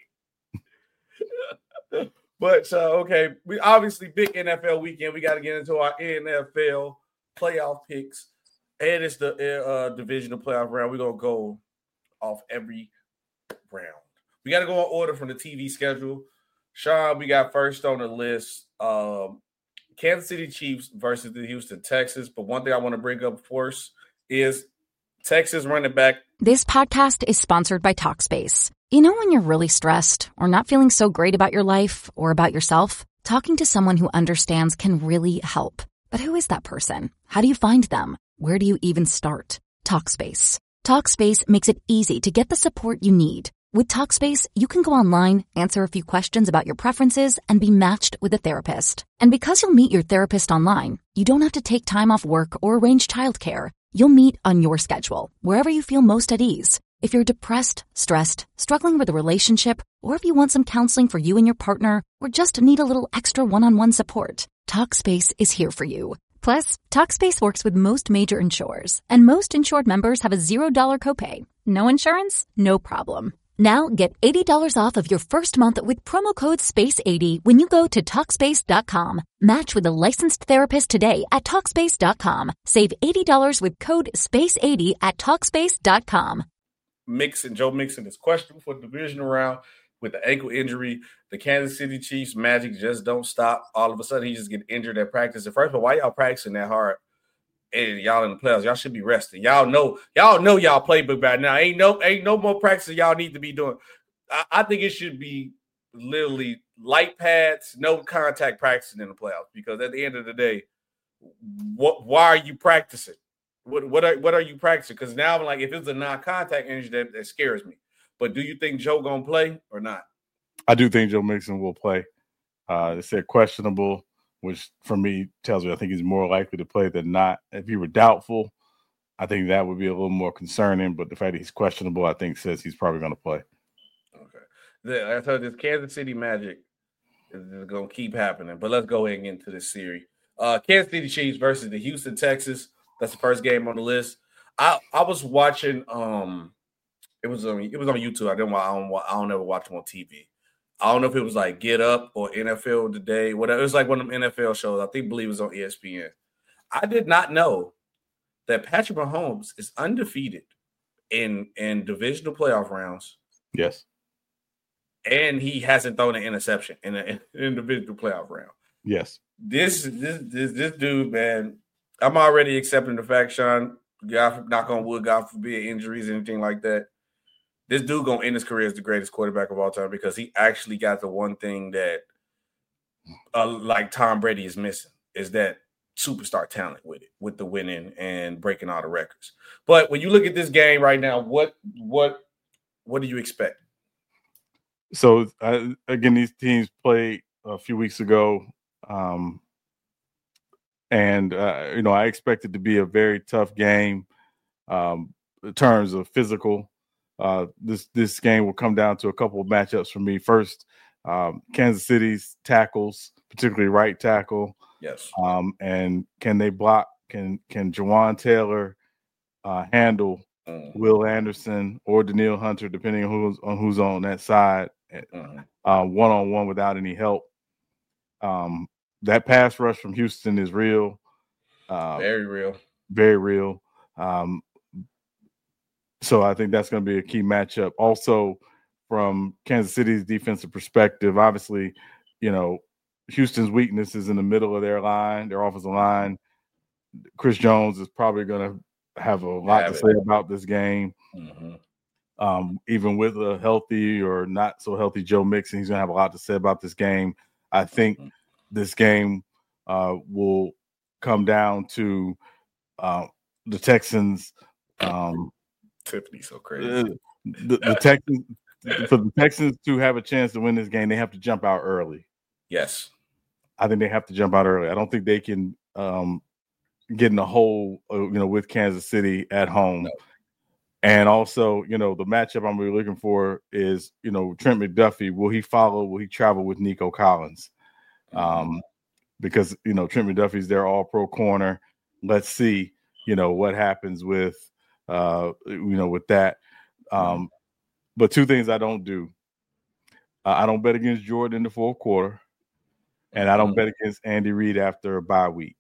But uh, okay, we obviously big N F L weekend. We got to get into our N F L playoff picks, and it's the uh, divisional playoff round. We're gonna go off every round. We got to go in order from the T V schedule. Sean, we got first on the list, um, Kansas City Chiefs versus the Houston Texans. But one thing I want to bring up first is Texas running back. This podcast is sponsored by Talkspace. You know when you're really stressed or not feeling so great about your life or about yourself? Talking to someone who understands can really help. But who is that person? How do you find them? Where do you even start? Talkspace. Talkspace makes it easy to get the support you need. With Talkspace, you can go online, answer a few questions about your preferences, and be matched with a therapist. And because you'll meet your therapist online, you don't have to take time off work or arrange childcare. You'll meet on your schedule, wherever you feel most at ease. If you're depressed, stressed, struggling with a relationship, or if you want some counseling for you and your partner, or just need a little extra one-on-one support, Talkspace is here for you. Plus, Talkspace works with most major insurers, and most insured members have a zero dollar copay. No insurance? No problem. Now get eighty dollars off of your first month with promo code space eighty when you go to Talkspace dot com. Match with a licensed therapist today at Talkspace dot com. Save eighty dollars with code space eighty at Talkspace dot com. Mixon, Joe Mixon is questionable for the divisional round with the ankle injury. The Kansas City Chiefs magic just don't stop. All of a sudden, he just get injured at practice. At first, but why y'all practicing that hard? And y'all in the playoffs, y'all should be resting. Y'all know, y'all know y'all playbook bad now. Ain't no, ain't no more practice y'all need to be doing. I, I think it should be literally light pads, no contact practicing in the playoffs. Because at the end of the day, what? Why are you practicing? What? What are what are you practicing? Because now I'm like, if it's a non-contact injury, that, that scares me. But do you think Joe gonna play or not? I do think Joe Mixon will play. Uh, they said questionable, which for me tells me I think he's more likely to play than not. If he were doubtful, I think that would be a little more concerning. But the fact that he's questionable, I think says he's probably going to play. Okay. The, I told you, this Kansas City magic is going to keep happening. But let's go ahead and get into this series. Uh, Kansas City Chiefs versus the Houston Texans. That's the first game on the list. I, I was watching. Um, it was on it was on YouTube. I didn't. I don't. I don't ever watch them on T V. I don't know if it was like Get Up or N F L Today, whatever. It was like one of them N F L shows. I think believe it was on E S P N. I did not know that Patrick Mahomes is undefeated in, in divisional playoff rounds. Yes. And he hasn't thrown an interception in an individual playoff round. Yes. This this this this dude, man, I'm already accepting the fact, Sean, God, knock on wood, God forbid injuries, anything like that. This dude gonna end his career as the greatest quarterback of all time because he actually got the one thing that, uh, like Tom Brady is missing, is that superstar talent with it, with the winning and breaking all the records. But when you look at this game right now, what what what do you expect? So uh, again, these teams played a few weeks ago, um, and uh, you know I expect it to be a very tough game um, in terms of physical. Uh, this this game will come down to a couple of matchups for me. First, um, Kansas City's tackles, particularly right tackle. Yes. Um, and can they block? Can can Jawan Taylor uh, handle mm. Will Anderson or Danielle Hunter, depending on who's on who's on that side, mm. uh, one on one without any help? Um, that pass rush from Houston is real. Uh, very real. Very real. Um, so I think that's going to be a key matchup. Also, from Kansas City's defensive perspective, obviously, you know, Houston's weakness is in the middle of their line, their offensive line. Chris Jones is probably going to have a lot have to it. say about this game. Mm-hmm. Um, even with a healthy or not so healthy Joe Mixon, he's going to have a lot to say about this game. I think mm-hmm. this game uh, will come down to uh, the Texans. Um, Tiffany's so crazy. Uh, the, the Texans, for the Texans to have a chance to win this game, they have to jump out early. Yes. I think they have to jump out early. I don't think they can um, get in a hole, uh, you know, with Kansas City at home. No. And also, you know, the matchup I'm really looking for is, you know, Trent McDuffie. Will he follow? Will he travel with Nico Collins? Um, mm-hmm. Because, you know, Trent McDuffie's their all-pro corner. Let's see, you know, what happens with, uh, you know, with that. Um, mm-hmm. But two things I don't do. Uh, I don't bet against Jordan in the fourth quarter. And I don't bet against Andy Reid after a bye week.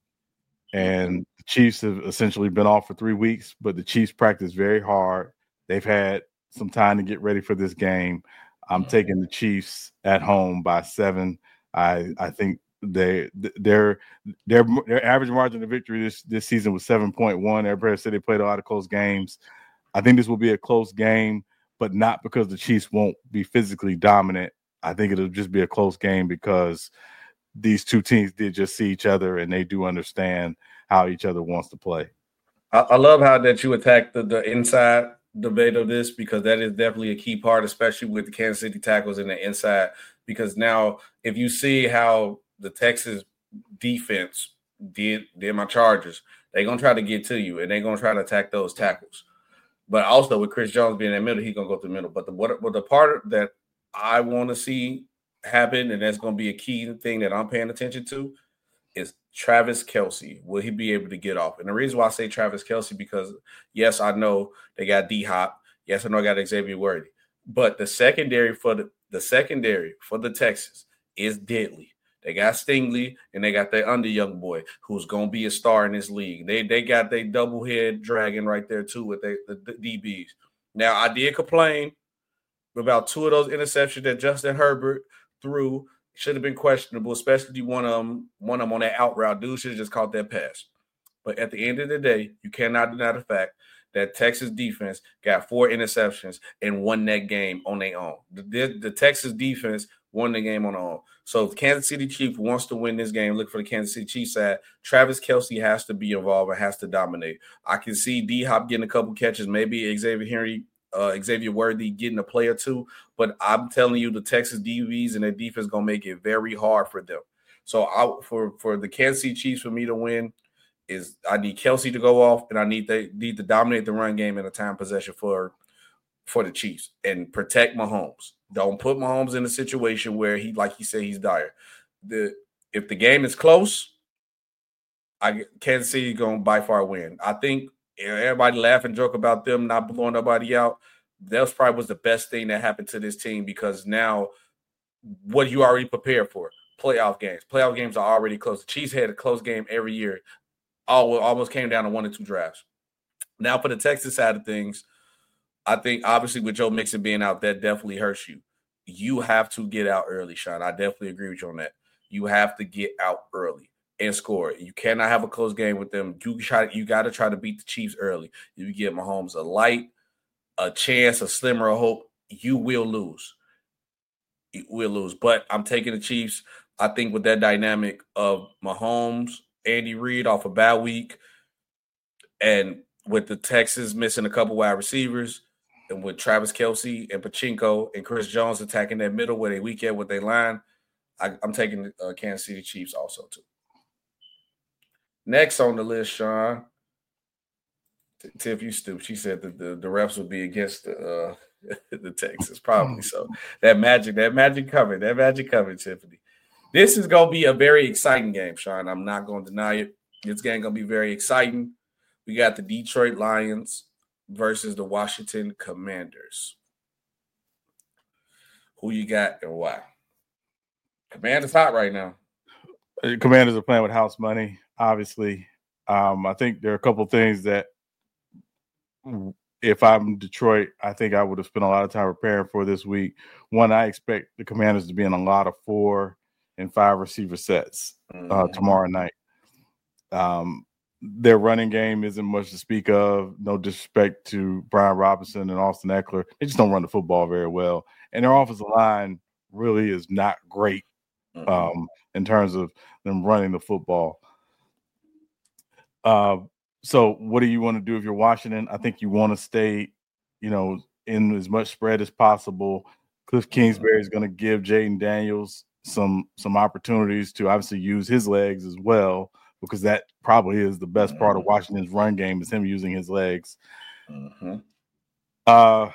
And the Chiefs have essentially been off for three weeks, but the Chiefs practice very hard. They've had some time to get ready for this game. I'm mm-hmm. taking the Chiefs at home by seven. I I think they their their their average margin of victory this, this season was seven point one. Everybody said they played a lot of close games. I think this will be a close game, but not because the Chiefs won't be physically dominant. I think it'll just be a close game because these two teams did just see each other and they do understand how each other wants to play. I, I love how that you attack the, the inside debate of this, because that is definitely a key part, especially with the Kansas City tackles in the inside. Because now if you see how the Texas defense did, did my Chargers, they're going to try to get to you and they're going to try to attack those tackles. But also with Chris Jones being in the middle, he's going to go through the middle. But the, what, what the part that I want to see happen, and that's going to be a key thing that I'm paying attention to, is Travis Kelce. Will he be able to get off? And the reason why I say Travis Kelce, because yes, I know they got D-Hop. Yes, I know I got Xavier Worthy. But the secondary for the, the secondary for the Texans is deadly. They got Stingley and they got their under young boy who's going to be a star in this league. They they got their double head dragon right there too with they, the, the D Bs. Now, I did complain about two of those interceptions that Justin Herbert threw. Should have been questionable, especially one of them, one of them on that out route. Dude should have just caught that pass. But at the end of the day, you cannot deny the fact that Texas defense got four interceptions and won that game on their own. The, the, the Texas defense won the game on their own. So if Kansas City Chiefs wants to win this game, look for the Kansas City Chiefs side. Travis Kelce has to be involved and has to dominate. I can see D-Hop getting a couple catches, maybe Xavier Henry, uh, Xavier Worthy getting a play or two. But I'm telling you, the Texas D Bs and their defense going to make it very hard for them. So I, for, for the Kansas City Chiefs, for me to win, is I need Kelce to go off, and I need they need to dominate the run game in a time possession for for the Chiefs and protect Mahomes. Don't put Mahomes in a situation where he, like he said, he's dire. The if the game is close, I Kansas City going to by far win. I think everybody laugh and joke about them not blowing nobody out. That probably was the best thing that happened to this team, because now what you already prepared for, playoff games. Playoff games are already close. The Chiefs had a close game every year. All almost came down to one or two drafts. Now for the Texas side of things, I think obviously with Joe Mixon being out, that definitely hurts you. You have to get out early, Sean. I definitely agree with you on that. You have to get out early and score. You cannot have a close game with them. You try. You got to try to beat the Chiefs early. If you give Mahomes a light, a chance, a slimmer of hope, you will lose. You will lose. But I'm taking the Chiefs. I think with that dynamic of Mahomes Andy Reid off a bye week, and with the Texans missing a couple wide receivers, and with Travis Kelce and Pachinko and Chris Jones attacking that middle where they weekend with their line, I, I'm taking the uh, Kansas City Chiefs also too. Next on the list, Sean. Tiff, you stupid. She said that the, the refs would be against the uh, the Texans, probably so. That magic, that magic covered, that magic covered, Tiffany. This is gonna be a very exciting game, Sean. I'm not gonna deny it. This game gonna be very exciting. We got the Detroit Lions versus the Washington Commanders. Who you got and why? Commanders hot right now. Commanders are playing with house money, obviously. Um, I think there are a couple things that if I'm Detroit, I think I would have spent a lot of time preparing for this week. One, I expect the Commanders to be in a lot of four and five receiver sets uh, mm-hmm. tomorrow night. Um, their running game isn't much to speak of. No disrespect to Brian Robinson and Austin Eckler. They just don't run the football very well. And their offensive line really is not great mm-hmm. um, in terms of them running the football. Uh, so what do you want to do if you're Washington? I think you want to stay, you know, in as much spread as possible. Cliff Kingsbury is going to give Jaden Daniels some some opportunities to obviously use his legs as well, because that probably is the best part of Washington's run game is him using his legs. Mm-hmm. Uh,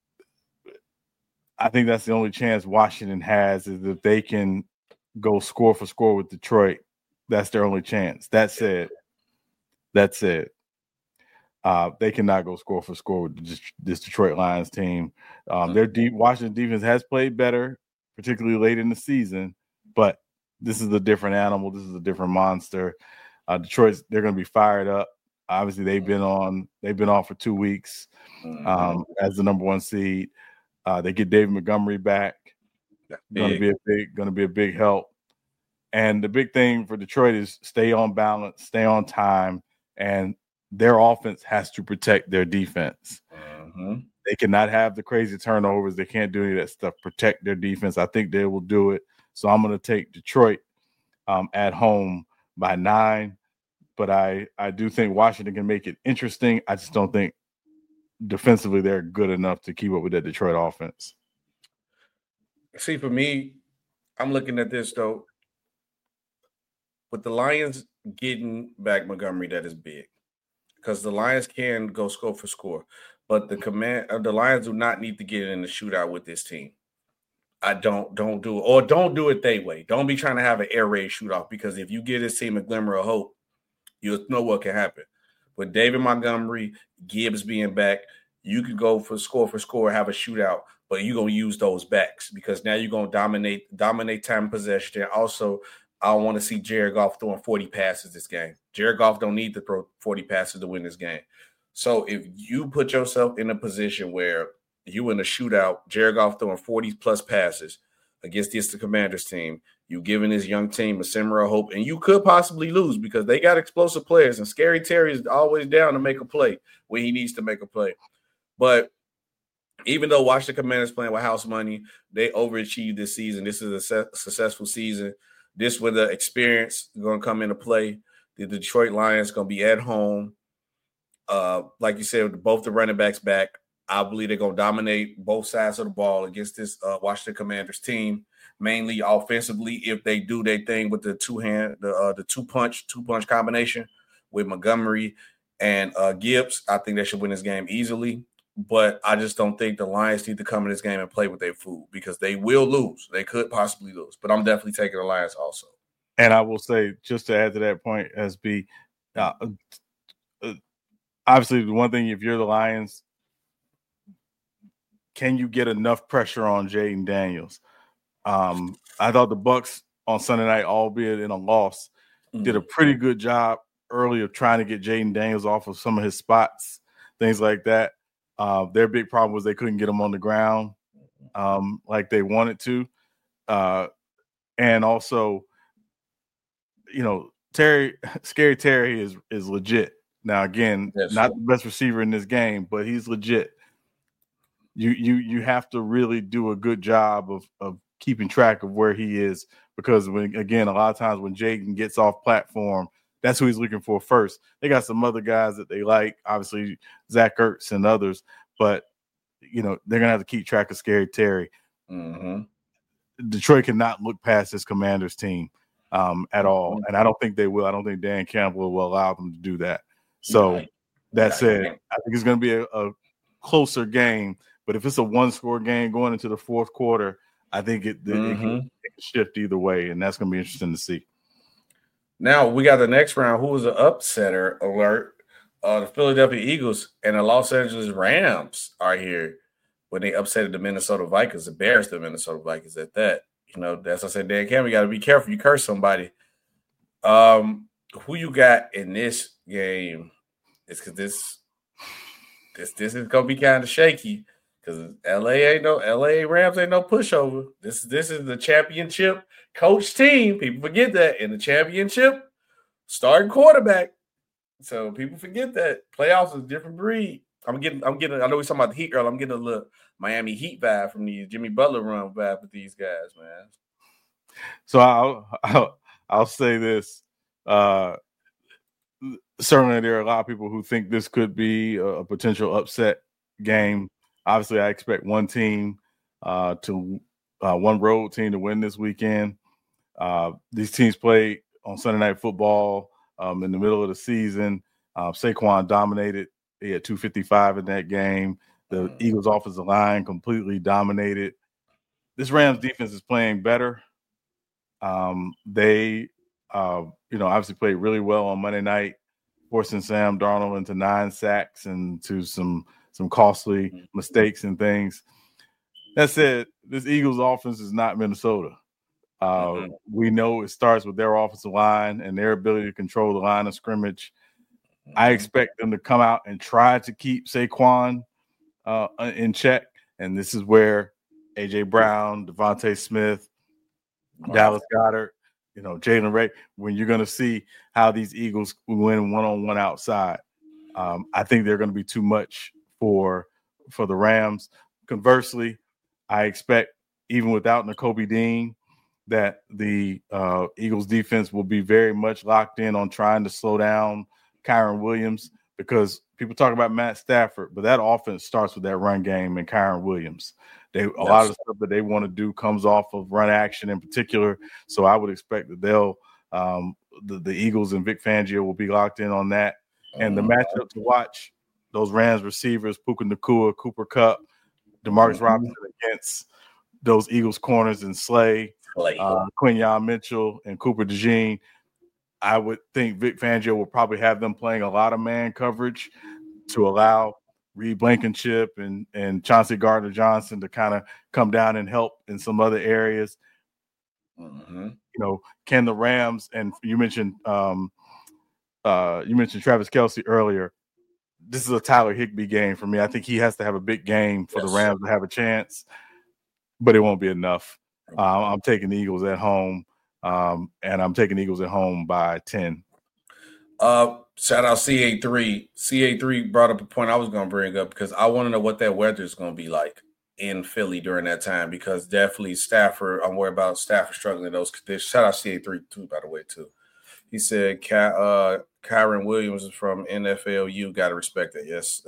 I think that's the only chance Washington has is if they can go score for score with Detroit. That's their only chance. That said, that said, uh, they cannot go score for score with this Detroit Lions team. Um, their deep Washington defense has played better, particularly late in the season, but this is a different animal. This is a different monster. Uh, Detroit's they're going to be fired up. Obviously, they've been on. They've been off for two weeks um, as the number one seed. Uh, they get David Montgomery back. Going to be a big. Going to be a big help. And the big thing for Detroit is stay on balance, stay on time, and their offense has to protect their defense. Mm-hmm. They cannot have the crazy turnovers. They can't do any of that stuff. Protect their defense. I think they will do it. So I'm going to take Detroit um, at home by nine. But I, I do think Washington can make it interesting. I just don't think defensively they're good enough to keep up with that Detroit offense. See, for me, I'm looking at this, though. With the Lions getting back Montgomery, that is big. Because the Lions can go score for score. But the command, uh, the Lions do not need to get in the shootout with this team. I don't don't do it, or don't do it their way. Don't be trying to have an air raid shootout, because if you give this team a glimmer of hope, you'll know what can happen. With David Montgomery, Gibbs being back, you could go for score for score, have a shootout, but you're gonna use those backs because now you're gonna dominate dominate time possession. And also, I want to see Jared Goff throwing forty passes this game. Jared Goff don't need to throw forty passes to win this game. So if you put yourself in a position where you in a shootout, Jared Goff throwing forty plus passes against this the Commanders team, you giving this young team a simmer of hope, and you could possibly lose because they got explosive players, and Scary Terry is always down to make a play when he needs to make a play. But even though Washington Commanders playing with house money, they overachieved this season. This is a su- successful season. This with the experience going to come into play. The Detroit Lions going to be at home. Uh, like you said, both the running backs back. I believe they're going to dominate both sides of the ball against this uh, Washington Commanders team, mainly offensively. If they do their thing with the two hand, the uh, the two punch, two punch combination with Montgomery and uh, Gibbs, I think they should win this game easily. But I just don't think the Lions need to come in this game and play with their food because they will lose. They could possibly lose, but I'm definitely taking the Lions also. And I will say, just to add to that point, S B, uh, uh, obviously the one thing, if you're the Lions, can you get enough pressure on Jaden Daniels? Um, I thought the Bucs on Sunday night, albeit in a loss, mm-hmm. did a pretty good job early of trying to get Jaden Daniels off of some of his spots, things like that. Uh, their big problem was they couldn't get him on the ground um, like they wanted to. Uh, and also, you know, Terry, Scary Terry is is legit. Now, again, yes, not the best receiver in this game, but he's legit. You you you have to really do a good job of of keeping track of where he is because, when again, a lot of times when Jaden gets off platform, that's who he's looking for first. They got some other guys that they like, obviously Zach Ertz and others, but you know they're gonna have to keep track of Scary Terry. Mm-hmm. Detroit cannot look past this Commanders team um, at all, and I don't think they will. I don't think Dan Campbell will allow them to do that. So Right. that Right. said, I think it's going to be a, a closer game. But if it's a one-score game going into the fourth quarter, I think it, it, Mm-hmm. it, can, it can shift either way, and that's going to be interesting to see. Now we got the next round. Who was an upsetter alert? Uh, the Philadelphia Eagles and the Los Angeles Rams are here when they upset the Minnesota Vikings, embarrassed the Minnesota Vikings at that. You know, that's what I said, Dan Campbell, you got to be careful. You curse somebody. Um, who you got in this game? It's because this, this, this is gonna be kind of shaky because L A ain't no L A Rams ain't no pushover. This, this is the championship coach team. People forget that in the championship starting quarterback. So people forget that playoffs is a different breed. I'm getting, I'm getting. I know we're talking about the Heat, girl. I'm getting a little Miami Heat vibe from these Jimmy Butler run vibe with these guys, man. So I'll I'll, I'll say this. Uh, certainly, there are a lot of people who think this could be a, a potential upset game. Obviously, I expect one team uh, to uh, one road team to win this weekend. Uh, these teams play on Sunday Night Football um, in the middle of the season. Uh, Saquon dominated. He had two fifty-five in that game. The Eagles' offensive line completely dominated. This Rams defense is playing better. Um, they, uh, you know, obviously played really well on Monday night, forcing Sam Darnold into nine sacks and to some some costly mistakes and things. That said, this Eagles' offense is not Minnesota. Uh, mm-hmm. We know it starts with their offensive line and their ability to control the line of scrimmage. I expect them to come out and try to keep Saquon uh, in check. And this is where A J Brown, Devontae Smith, wow. Dallas Goedert, you know, Jalen Ray, when you're going to see how these Eagles win one-on-one outside. Um, I think they're going to be too much for, for the Rams. Conversely, I expect, even without Nakobe Dean, that the uh, Eagles defense will be very much locked in on trying to slow down Kyren Williams, because people talk about Matt Stafford, but that offense starts with that run game and Kyren Williams. They a lot of the stuff that they want to do comes off of run action in particular. So I would expect that they'll um, the, the Eagles and Vic Fangio will be locked in on that. And the matchup to watch, those Rams receivers, Puka Nacua, Cooper Kupp, Demarcus mm-hmm. Robinson against those Eagles corners and Slay, uh, Quinyon Mitchell, and Cooper DeJean. I would think Vic Fangio will probably have them playing a lot of man coverage to allow Reed Blankenship and, and Chauncey Gardner-Johnson to kind of come down and help in some other areas. Mm-hmm. You know, can the Rams, and you mentioned um, uh, you mentioned Travis Kelce earlier. This is a Tyler Higbee game for me. I think he has to have a big game for yes. the Rams to have a chance, but it won't be enough. Uh, I'm taking the Eagles at home. Um, and I'm taking Eagles at home by ten. Uh, shout out C A three. C A three brought up a point I was going to bring up because I want to know what that weather is going to be like in Philly during that time, because definitely Stafford, I'm worried about Stafford struggling in those conditions. Shout out C A three too, by the way, too. He said, Ky- uh, Kyren Williams is from N F L U. Got to respect it. Yes.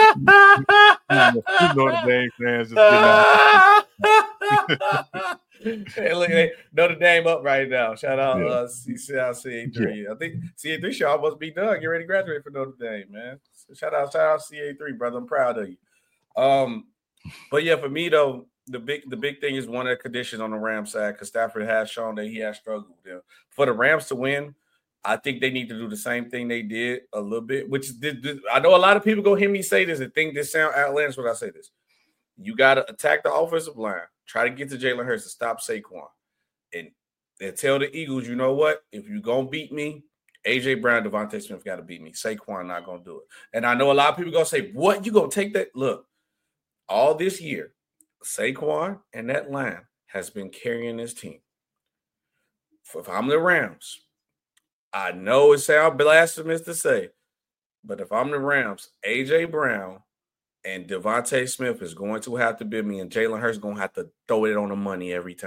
Notre Dame fans just getting out. Hey, look, hey, Notre Dame up right now. Shout out, yeah. uh, C A three. Yeah. I think C A three should almost be done. Get ready to graduate for Notre Dame, man. So shout out, shout out C A three, brother. I'm proud of you. Um, but yeah, for me though, the big the big thing is one of the conditions on the Rams side, because Stafford has shown that he has struggled with them. For the Rams to win, I think they need to do the same thing they did a little bit, which is, I know a lot of people go hear me say this and think this sound outlandish when I say this. You got to attack the offensive line. Try to get to Jalen Hurts to stop Saquon. And, and tell the Eagles, you know what? If you're going to beat me, A J Brown, Devontae Smith got to beat me. Saquon not going to do it. And I know a lot of people going to say, what? You going to take that? Look, all this year, Saquon and that line has been carrying this team. If I'm the Rams, I know it sounds blasphemous to say, but if I'm the Rams, A J Brown and Devontae Smith is going to have to beat me, and Jalen Hurts is going to have to throw it on the money every time.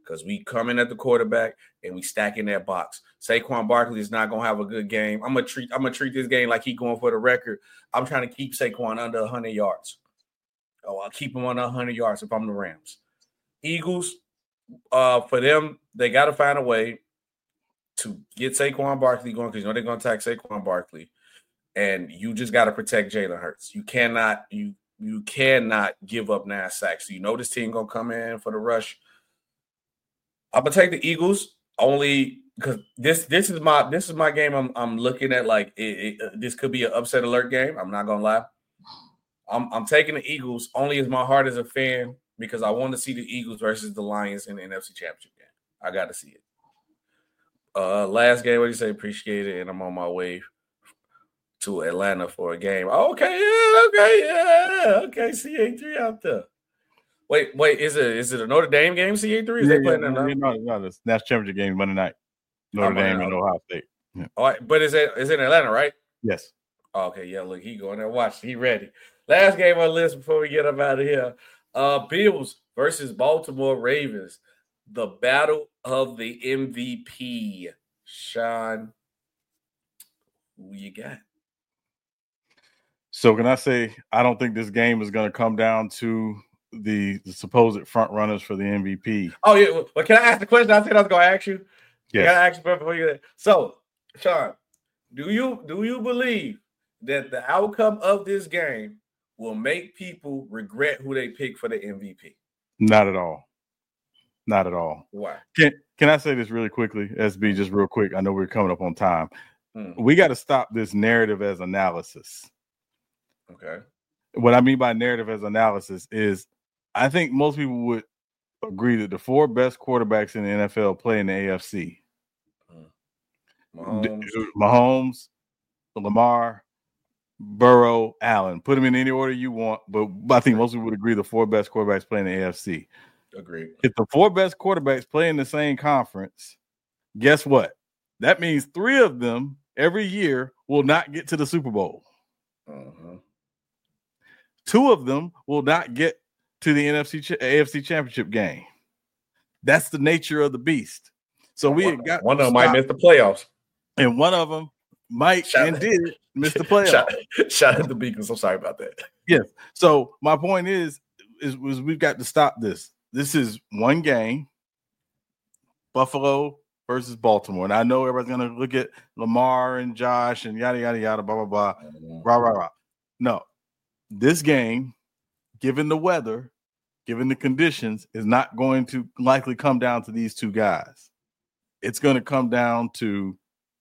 because we come in at the quarterback and we stack in that box. Saquon Barkley is not gonna have a good game. I'm gonna treat I'm gonna treat this game like he going for the record. I'm trying to keep Saquon under one hundred yards. Oh, I'll keep him under one hundred yards if I'm the Rams. Eagles, uh, for them, they got to find a way to get Saquon Barkley going because you know they're gonna attack Saquon Barkley, and you just got to protect Jalen Hurts. You cannot you you cannot give up nine sacks. So you know this team gonna come in for the rush. I'm gonna take the Eagles only because this this is my this is my game. I'm I'm looking at like it, it, this could be an upset alert game. I'm not gonna lie. I'm I'm taking the Eagles only as my heart as a fan because I want to see the Eagles versus the Lions in the N F C Championship game. I got to see it. Uh, last game, what do you say? Appreciate it, and I'm on my way to Atlanta for a game. Okay, yeah, okay, yeah, okay. C A three out there. Wait, wait, is it is it a Notre Dame game? C A three? Is yeah, they playing yeah, that? no, no, no, the national championship game Monday night. Notre oh, Dame and Ohio State. Yeah. All right, but is it is it in Atlanta, right? Yes. Oh, okay, yeah. Look, he going there. Watch, he ready. Last game on the list before we get up out of here. Uh, Bills versus Baltimore Ravens. The battle of the M V P. Sean, who you got? So can I say I don't think this game is going to come down to the, the supposed front runners for the M V P. Oh yeah, well, can I ask the question I said I was going to ask you? Yes. I got to ask you before you. So, Sean, do you do you believe that the outcome of this game will make people regret who they pick for the M V P? Not at all. Not at all. Why? Can Can I say this really quickly, S B, just real quick? I know we're coming up on time. Hmm. We got to stop this narrative as analysis. Okay. What I mean by narrative as analysis is I think most people would agree that the four best quarterbacks in the N F L play in the A F C. Mahomes, Mahomes, Lamar, Burrow, Allen. Put them in any order you want, but I think most people would agree the four best quarterbacks play in the A F C. Agreed. If the four best quarterbacks play in the same conference, guess what? That means three of them every year will not get to the Super Bowl. Uh-huh. Two of them will not get to the N F C A F C Championship game. That's the nature of the beast. So we one, got one of them might miss the playoffs, and one of them might shout and out, did miss the playoffs. Shout, shout out to Beacons. I'm sorry about that. Yes. So my point is, is, is we've got to stop this. This is one game, Buffalo versus Baltimore. And I know everybody's going to look at Lamar and Josh and yada, yada, yada, blah, blah, blah, mm-hmm. rah, rah, rah. No, this game, given the weather, given the conditions, is not going to likely come down to these two guys. It's going to come down to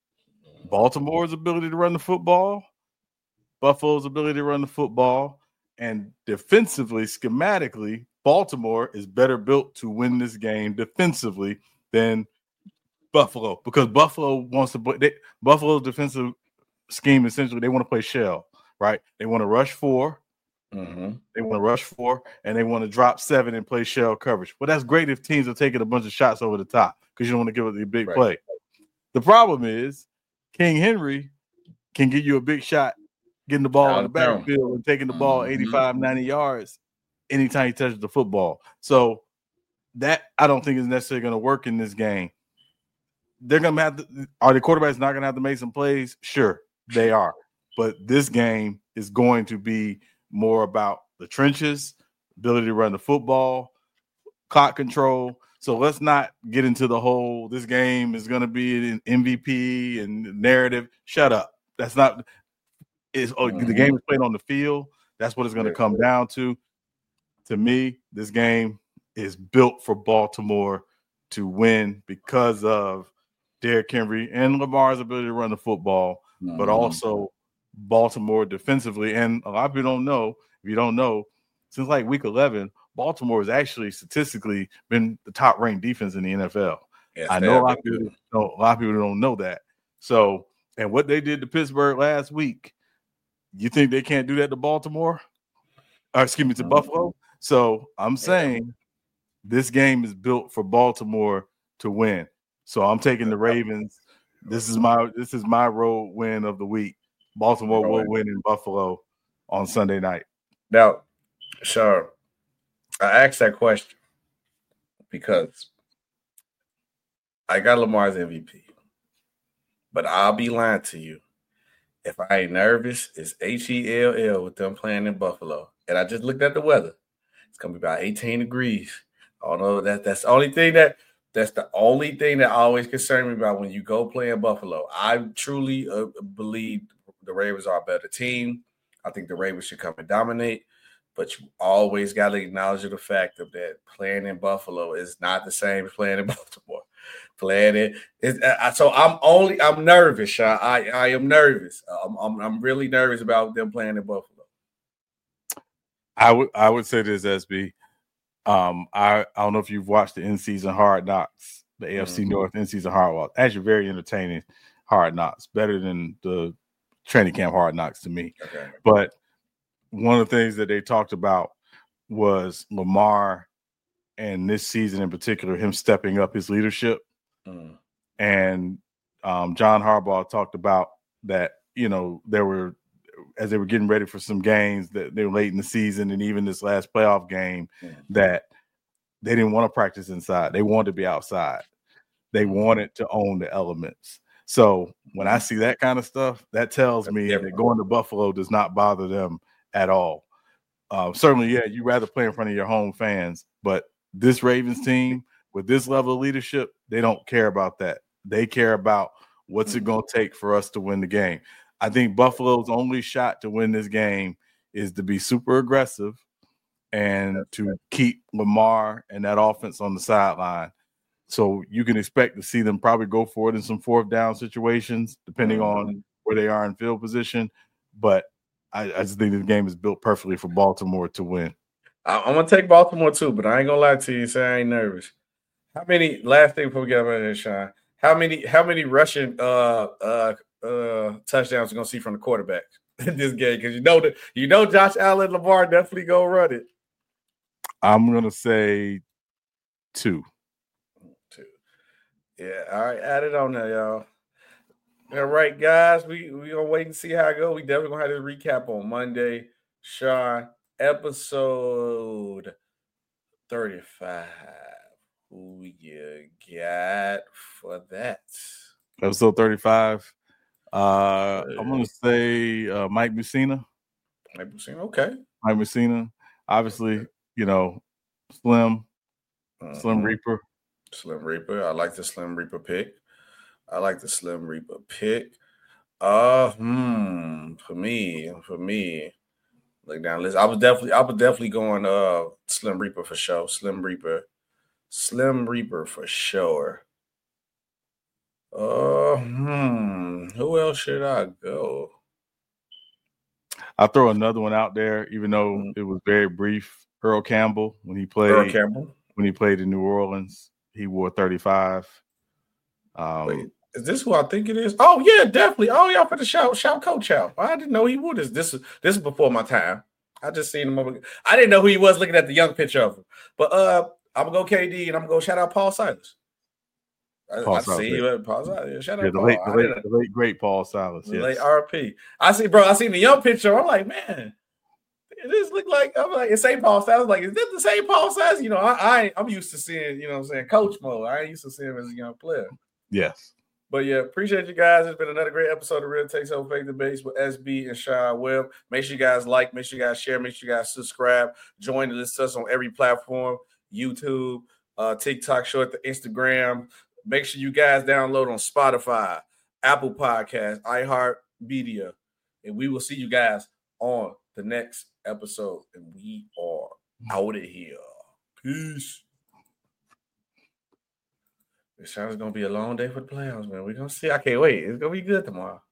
Baltimore's ability to run the football, Buffalo's ability to run the football, and defensively, schematically, Baltimore is better built to win this game defensively than Buffalo because Buffalo wants to play. They, Buffalo's defensive scheme essentially they want to play shell, right? They want to rush four, mm-hmm. they want to rush four, and they want to drop seven and play shell coverage. Well, that's great if teams are taking a bunch of shots over the top because you don't want to give it the big right. play. The problem is King Henry can get you a big shot, getting the ball on the backfield and taking the ball mm-hmm. eighty-five, ninety yards. Anytime he touches the football. So that I don't think is necessarily going to work in this game. They're going to have to, are the quarterbacks not going to have to make some plays? Sure, they are. But this game is going to be more about the trenches, ability to run the football, clock control. So let's not get into the whole, this game is going to be an M V P and narrative. Shut up. That's not, it's, oh, mm-hmm. the game is played on the field. That's what it's going to come down to. To me, this game is built for Baltimore to win because of Derrick Henry and Lamar's ability to run the football, mm-hmm. but also Baltimore defensively. And a lot of people don't know, if you don't know, since like week eleven, Baltimore has actually statistically been the top-ranked defense in the N F L. Yes, I know a lot, of people don't, a lot of people don't know that. So, and what they did to Pittsburgh last week, you think they can't do that to Baltimore? Or excuse me, to mm-hmm. Buffalo? So I'm saying this game is built for Baltimore to win. So I'm taking the Ravens. This is my this is my road win of the week. Baltimore will win in Buffalo on Sunday night. Now, sure. I asked that question because I got Lamar's M V P. But I'll be lying to you. If I ain't nervous, it's H E L L with them playing in Buffalo. And I just looked at the weather. It's gonna be about eighteen degrees. I don't know that that's the only thing that that's the only thing that always concerned me about when you go play in Buffalo. I truly uh, believe the Ravens are a better team. I think the Ravens should come and dominate. But you always got to acknowledge the fact of that playing in Buffalo is not the same as playing in Baltimore. Playing it, is, uh, so I'm only I'm nervous, Sean. I, I am nervous. I'm, I'm I'm really nervous about them playing in Buffalo. I would I would say this, S B. Um, I, I don't know if you've watched the in-season Hard Knocks, the A F C mm-hmm. North in-season Hard Knocks. Actually, very entertaining Hard Knocks, better than the training camp Hard Knocks to me. Okay. But one of the things that they talked about was Lamar, and this season in particular, him stepping up his leadership. Mm. And um, John Harbaugh talked about that, you know, there were, as they were getting ready for some games that they were late in the season and even this last playoff game, mm. that they didn't want to practice inside. They wanted to be outside. They wanted to own the elements. So when I see that kind of stuff, that tells me that going to Buffalo does not bother them at all. Uh, certainly, yeah, you'd rather play in front of your home fans, but this Ravens team with this level of leadership, they don't care about that. They care about what's it going to take for us to win the game. I think Buffalo's only shot to win this game is to be super aggressive and to keep Lamar and that offense on the sideline. So you can expect to see them probably go for it in some fourth down situations, depending mm-hmm. on where they are in field position. But I, I just think this game is built perfectly for Baltimore to win. I'm going to take Baltimore too, but I ain't going to lie to you. Say I ain't nervous. How many, last thing before we get up out here, Sean, how many how many rushing uh, uh, uh, touchdowns are going to see from the quarterback in this game? Because you know that you know Josh Allen, Lamar definitely go run it. I'm going to say two. Two. Yeah, all right, add it on there, y'all. All right, guys, we we gonna wait and see how it goes. We definitely gonna have this recap on Monday. Sean, episode thirty-five. Who you got for that? Episode thirty-five. Uh, I'm gonna say uh, Mike Mussina. Mike Mussina, okay. Mike Mussina, obviously, you know, Slim, uh-huh. Slim Reaper. Slim Reaper. I like the Slim Reaper pick. I like the Slim Reaper pick. Uh, hmm, for me, for me, look down list. I was definitely, I was definitely going uh Slim Reaper for sure. Slim Reaper, Slim Reaper for sure. Uh, hmm, who else should I go? I'll throw another one out there, even though mm-hmm. it was very brief. Earl Campbell when he played. Earl Campbell when he played in New Orleans, he wore thirty-five. Um, Wait. Is this who I think it is? Oh, yeah, definitely. Oh, y'all for the shout, shout coach out. I didn't know he would. This this is this is before my time. I just seen him over. I didn't know who he was looking at the young picture of him. But uh, I'm gonna go K D and I'm gonna go shout out Paul Silas. Paul I, Silas. I see you at Paul Silas. Shout out yeah, the Paul. late, the, late, the late great Paul Silas. The yes. late R P. I see, bro. I seen the young picture. I'm like, man, this look like I'm like it's Saint Paul Silas. Like, is this the same Paul Silas? You know, I, I I'm used to seeing, you know what I'm saying, coach mode. I ain't used to seeing him as a young player. Yes. But yeah, appreciate you guys. It's been another great episode of Real Takes Over Fake Debates with S B and Sean Webb. Make sure you guys like, make sure you guys share, make sure you guys subscribe. Join and listen to us on every platform, YouTube, uh, TikTok, short, the Instagram. Make sure you guys download on Spotify, Apple Podcasts, iHeartMedia. And we will see you guys on the next episode. And we are out of here. Peace. It's going to be a long day for the playoffs, man. We're going to see. I can't wait. It's going to be good tomorrow.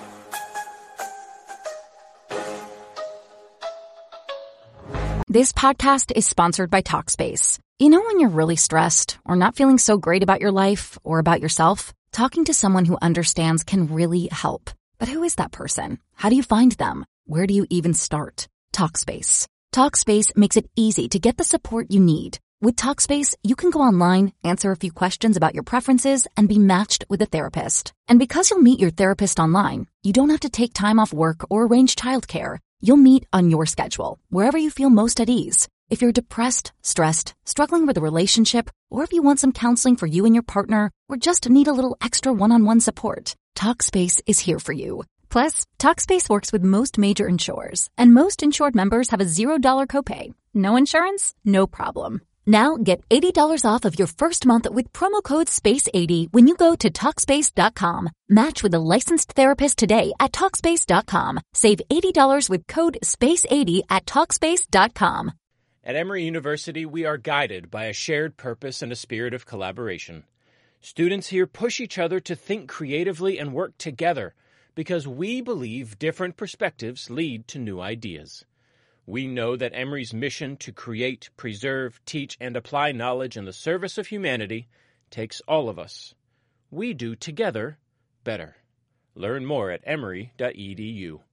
This podcast is sponsored by Talkspace. You know when you're really stressed or not feeling so great about your life or about yourself? Talking to someone who understands can really help. But who is that person? How do you find them? Where do you even start? Talkspace. Talkspace makes it easy to get the support you need. With Talkspace, you can go online, answer a few questions about your preferences, and be matched with a therapist. And because you'll meet your therapist online, you don't have to take time off work or arrange childcare. You'll meet on your schedule, wherever you feel most at ease. If you're depressed, stressed, struggling with a relationship, or if you want some counseling for you and your partner, or just need a little extra one-on-one support, Talkspace is here for you. Plus, Talkspace works with most major insurers, and most insured members have a zero dollar copay. No insurance? No problem. Now get eighty dollars off of your first month with promo code space eighty when you go to Talkspace dot com. Match with a licensed therapist today at Talkspace dot com. Save eighty dollars with code space eighty at Talkspace dot com. At Emory University, we are guided by a shared purpose and a spirit of collaboration. Students here push each other to think creatively and work together because we believe different perspectives lead to new ideas. We know that Emory's mission to create, preserve, teach, and apply knowledge in the service of humanity takes all of us. We do together better. Learn more at emory dot e d u.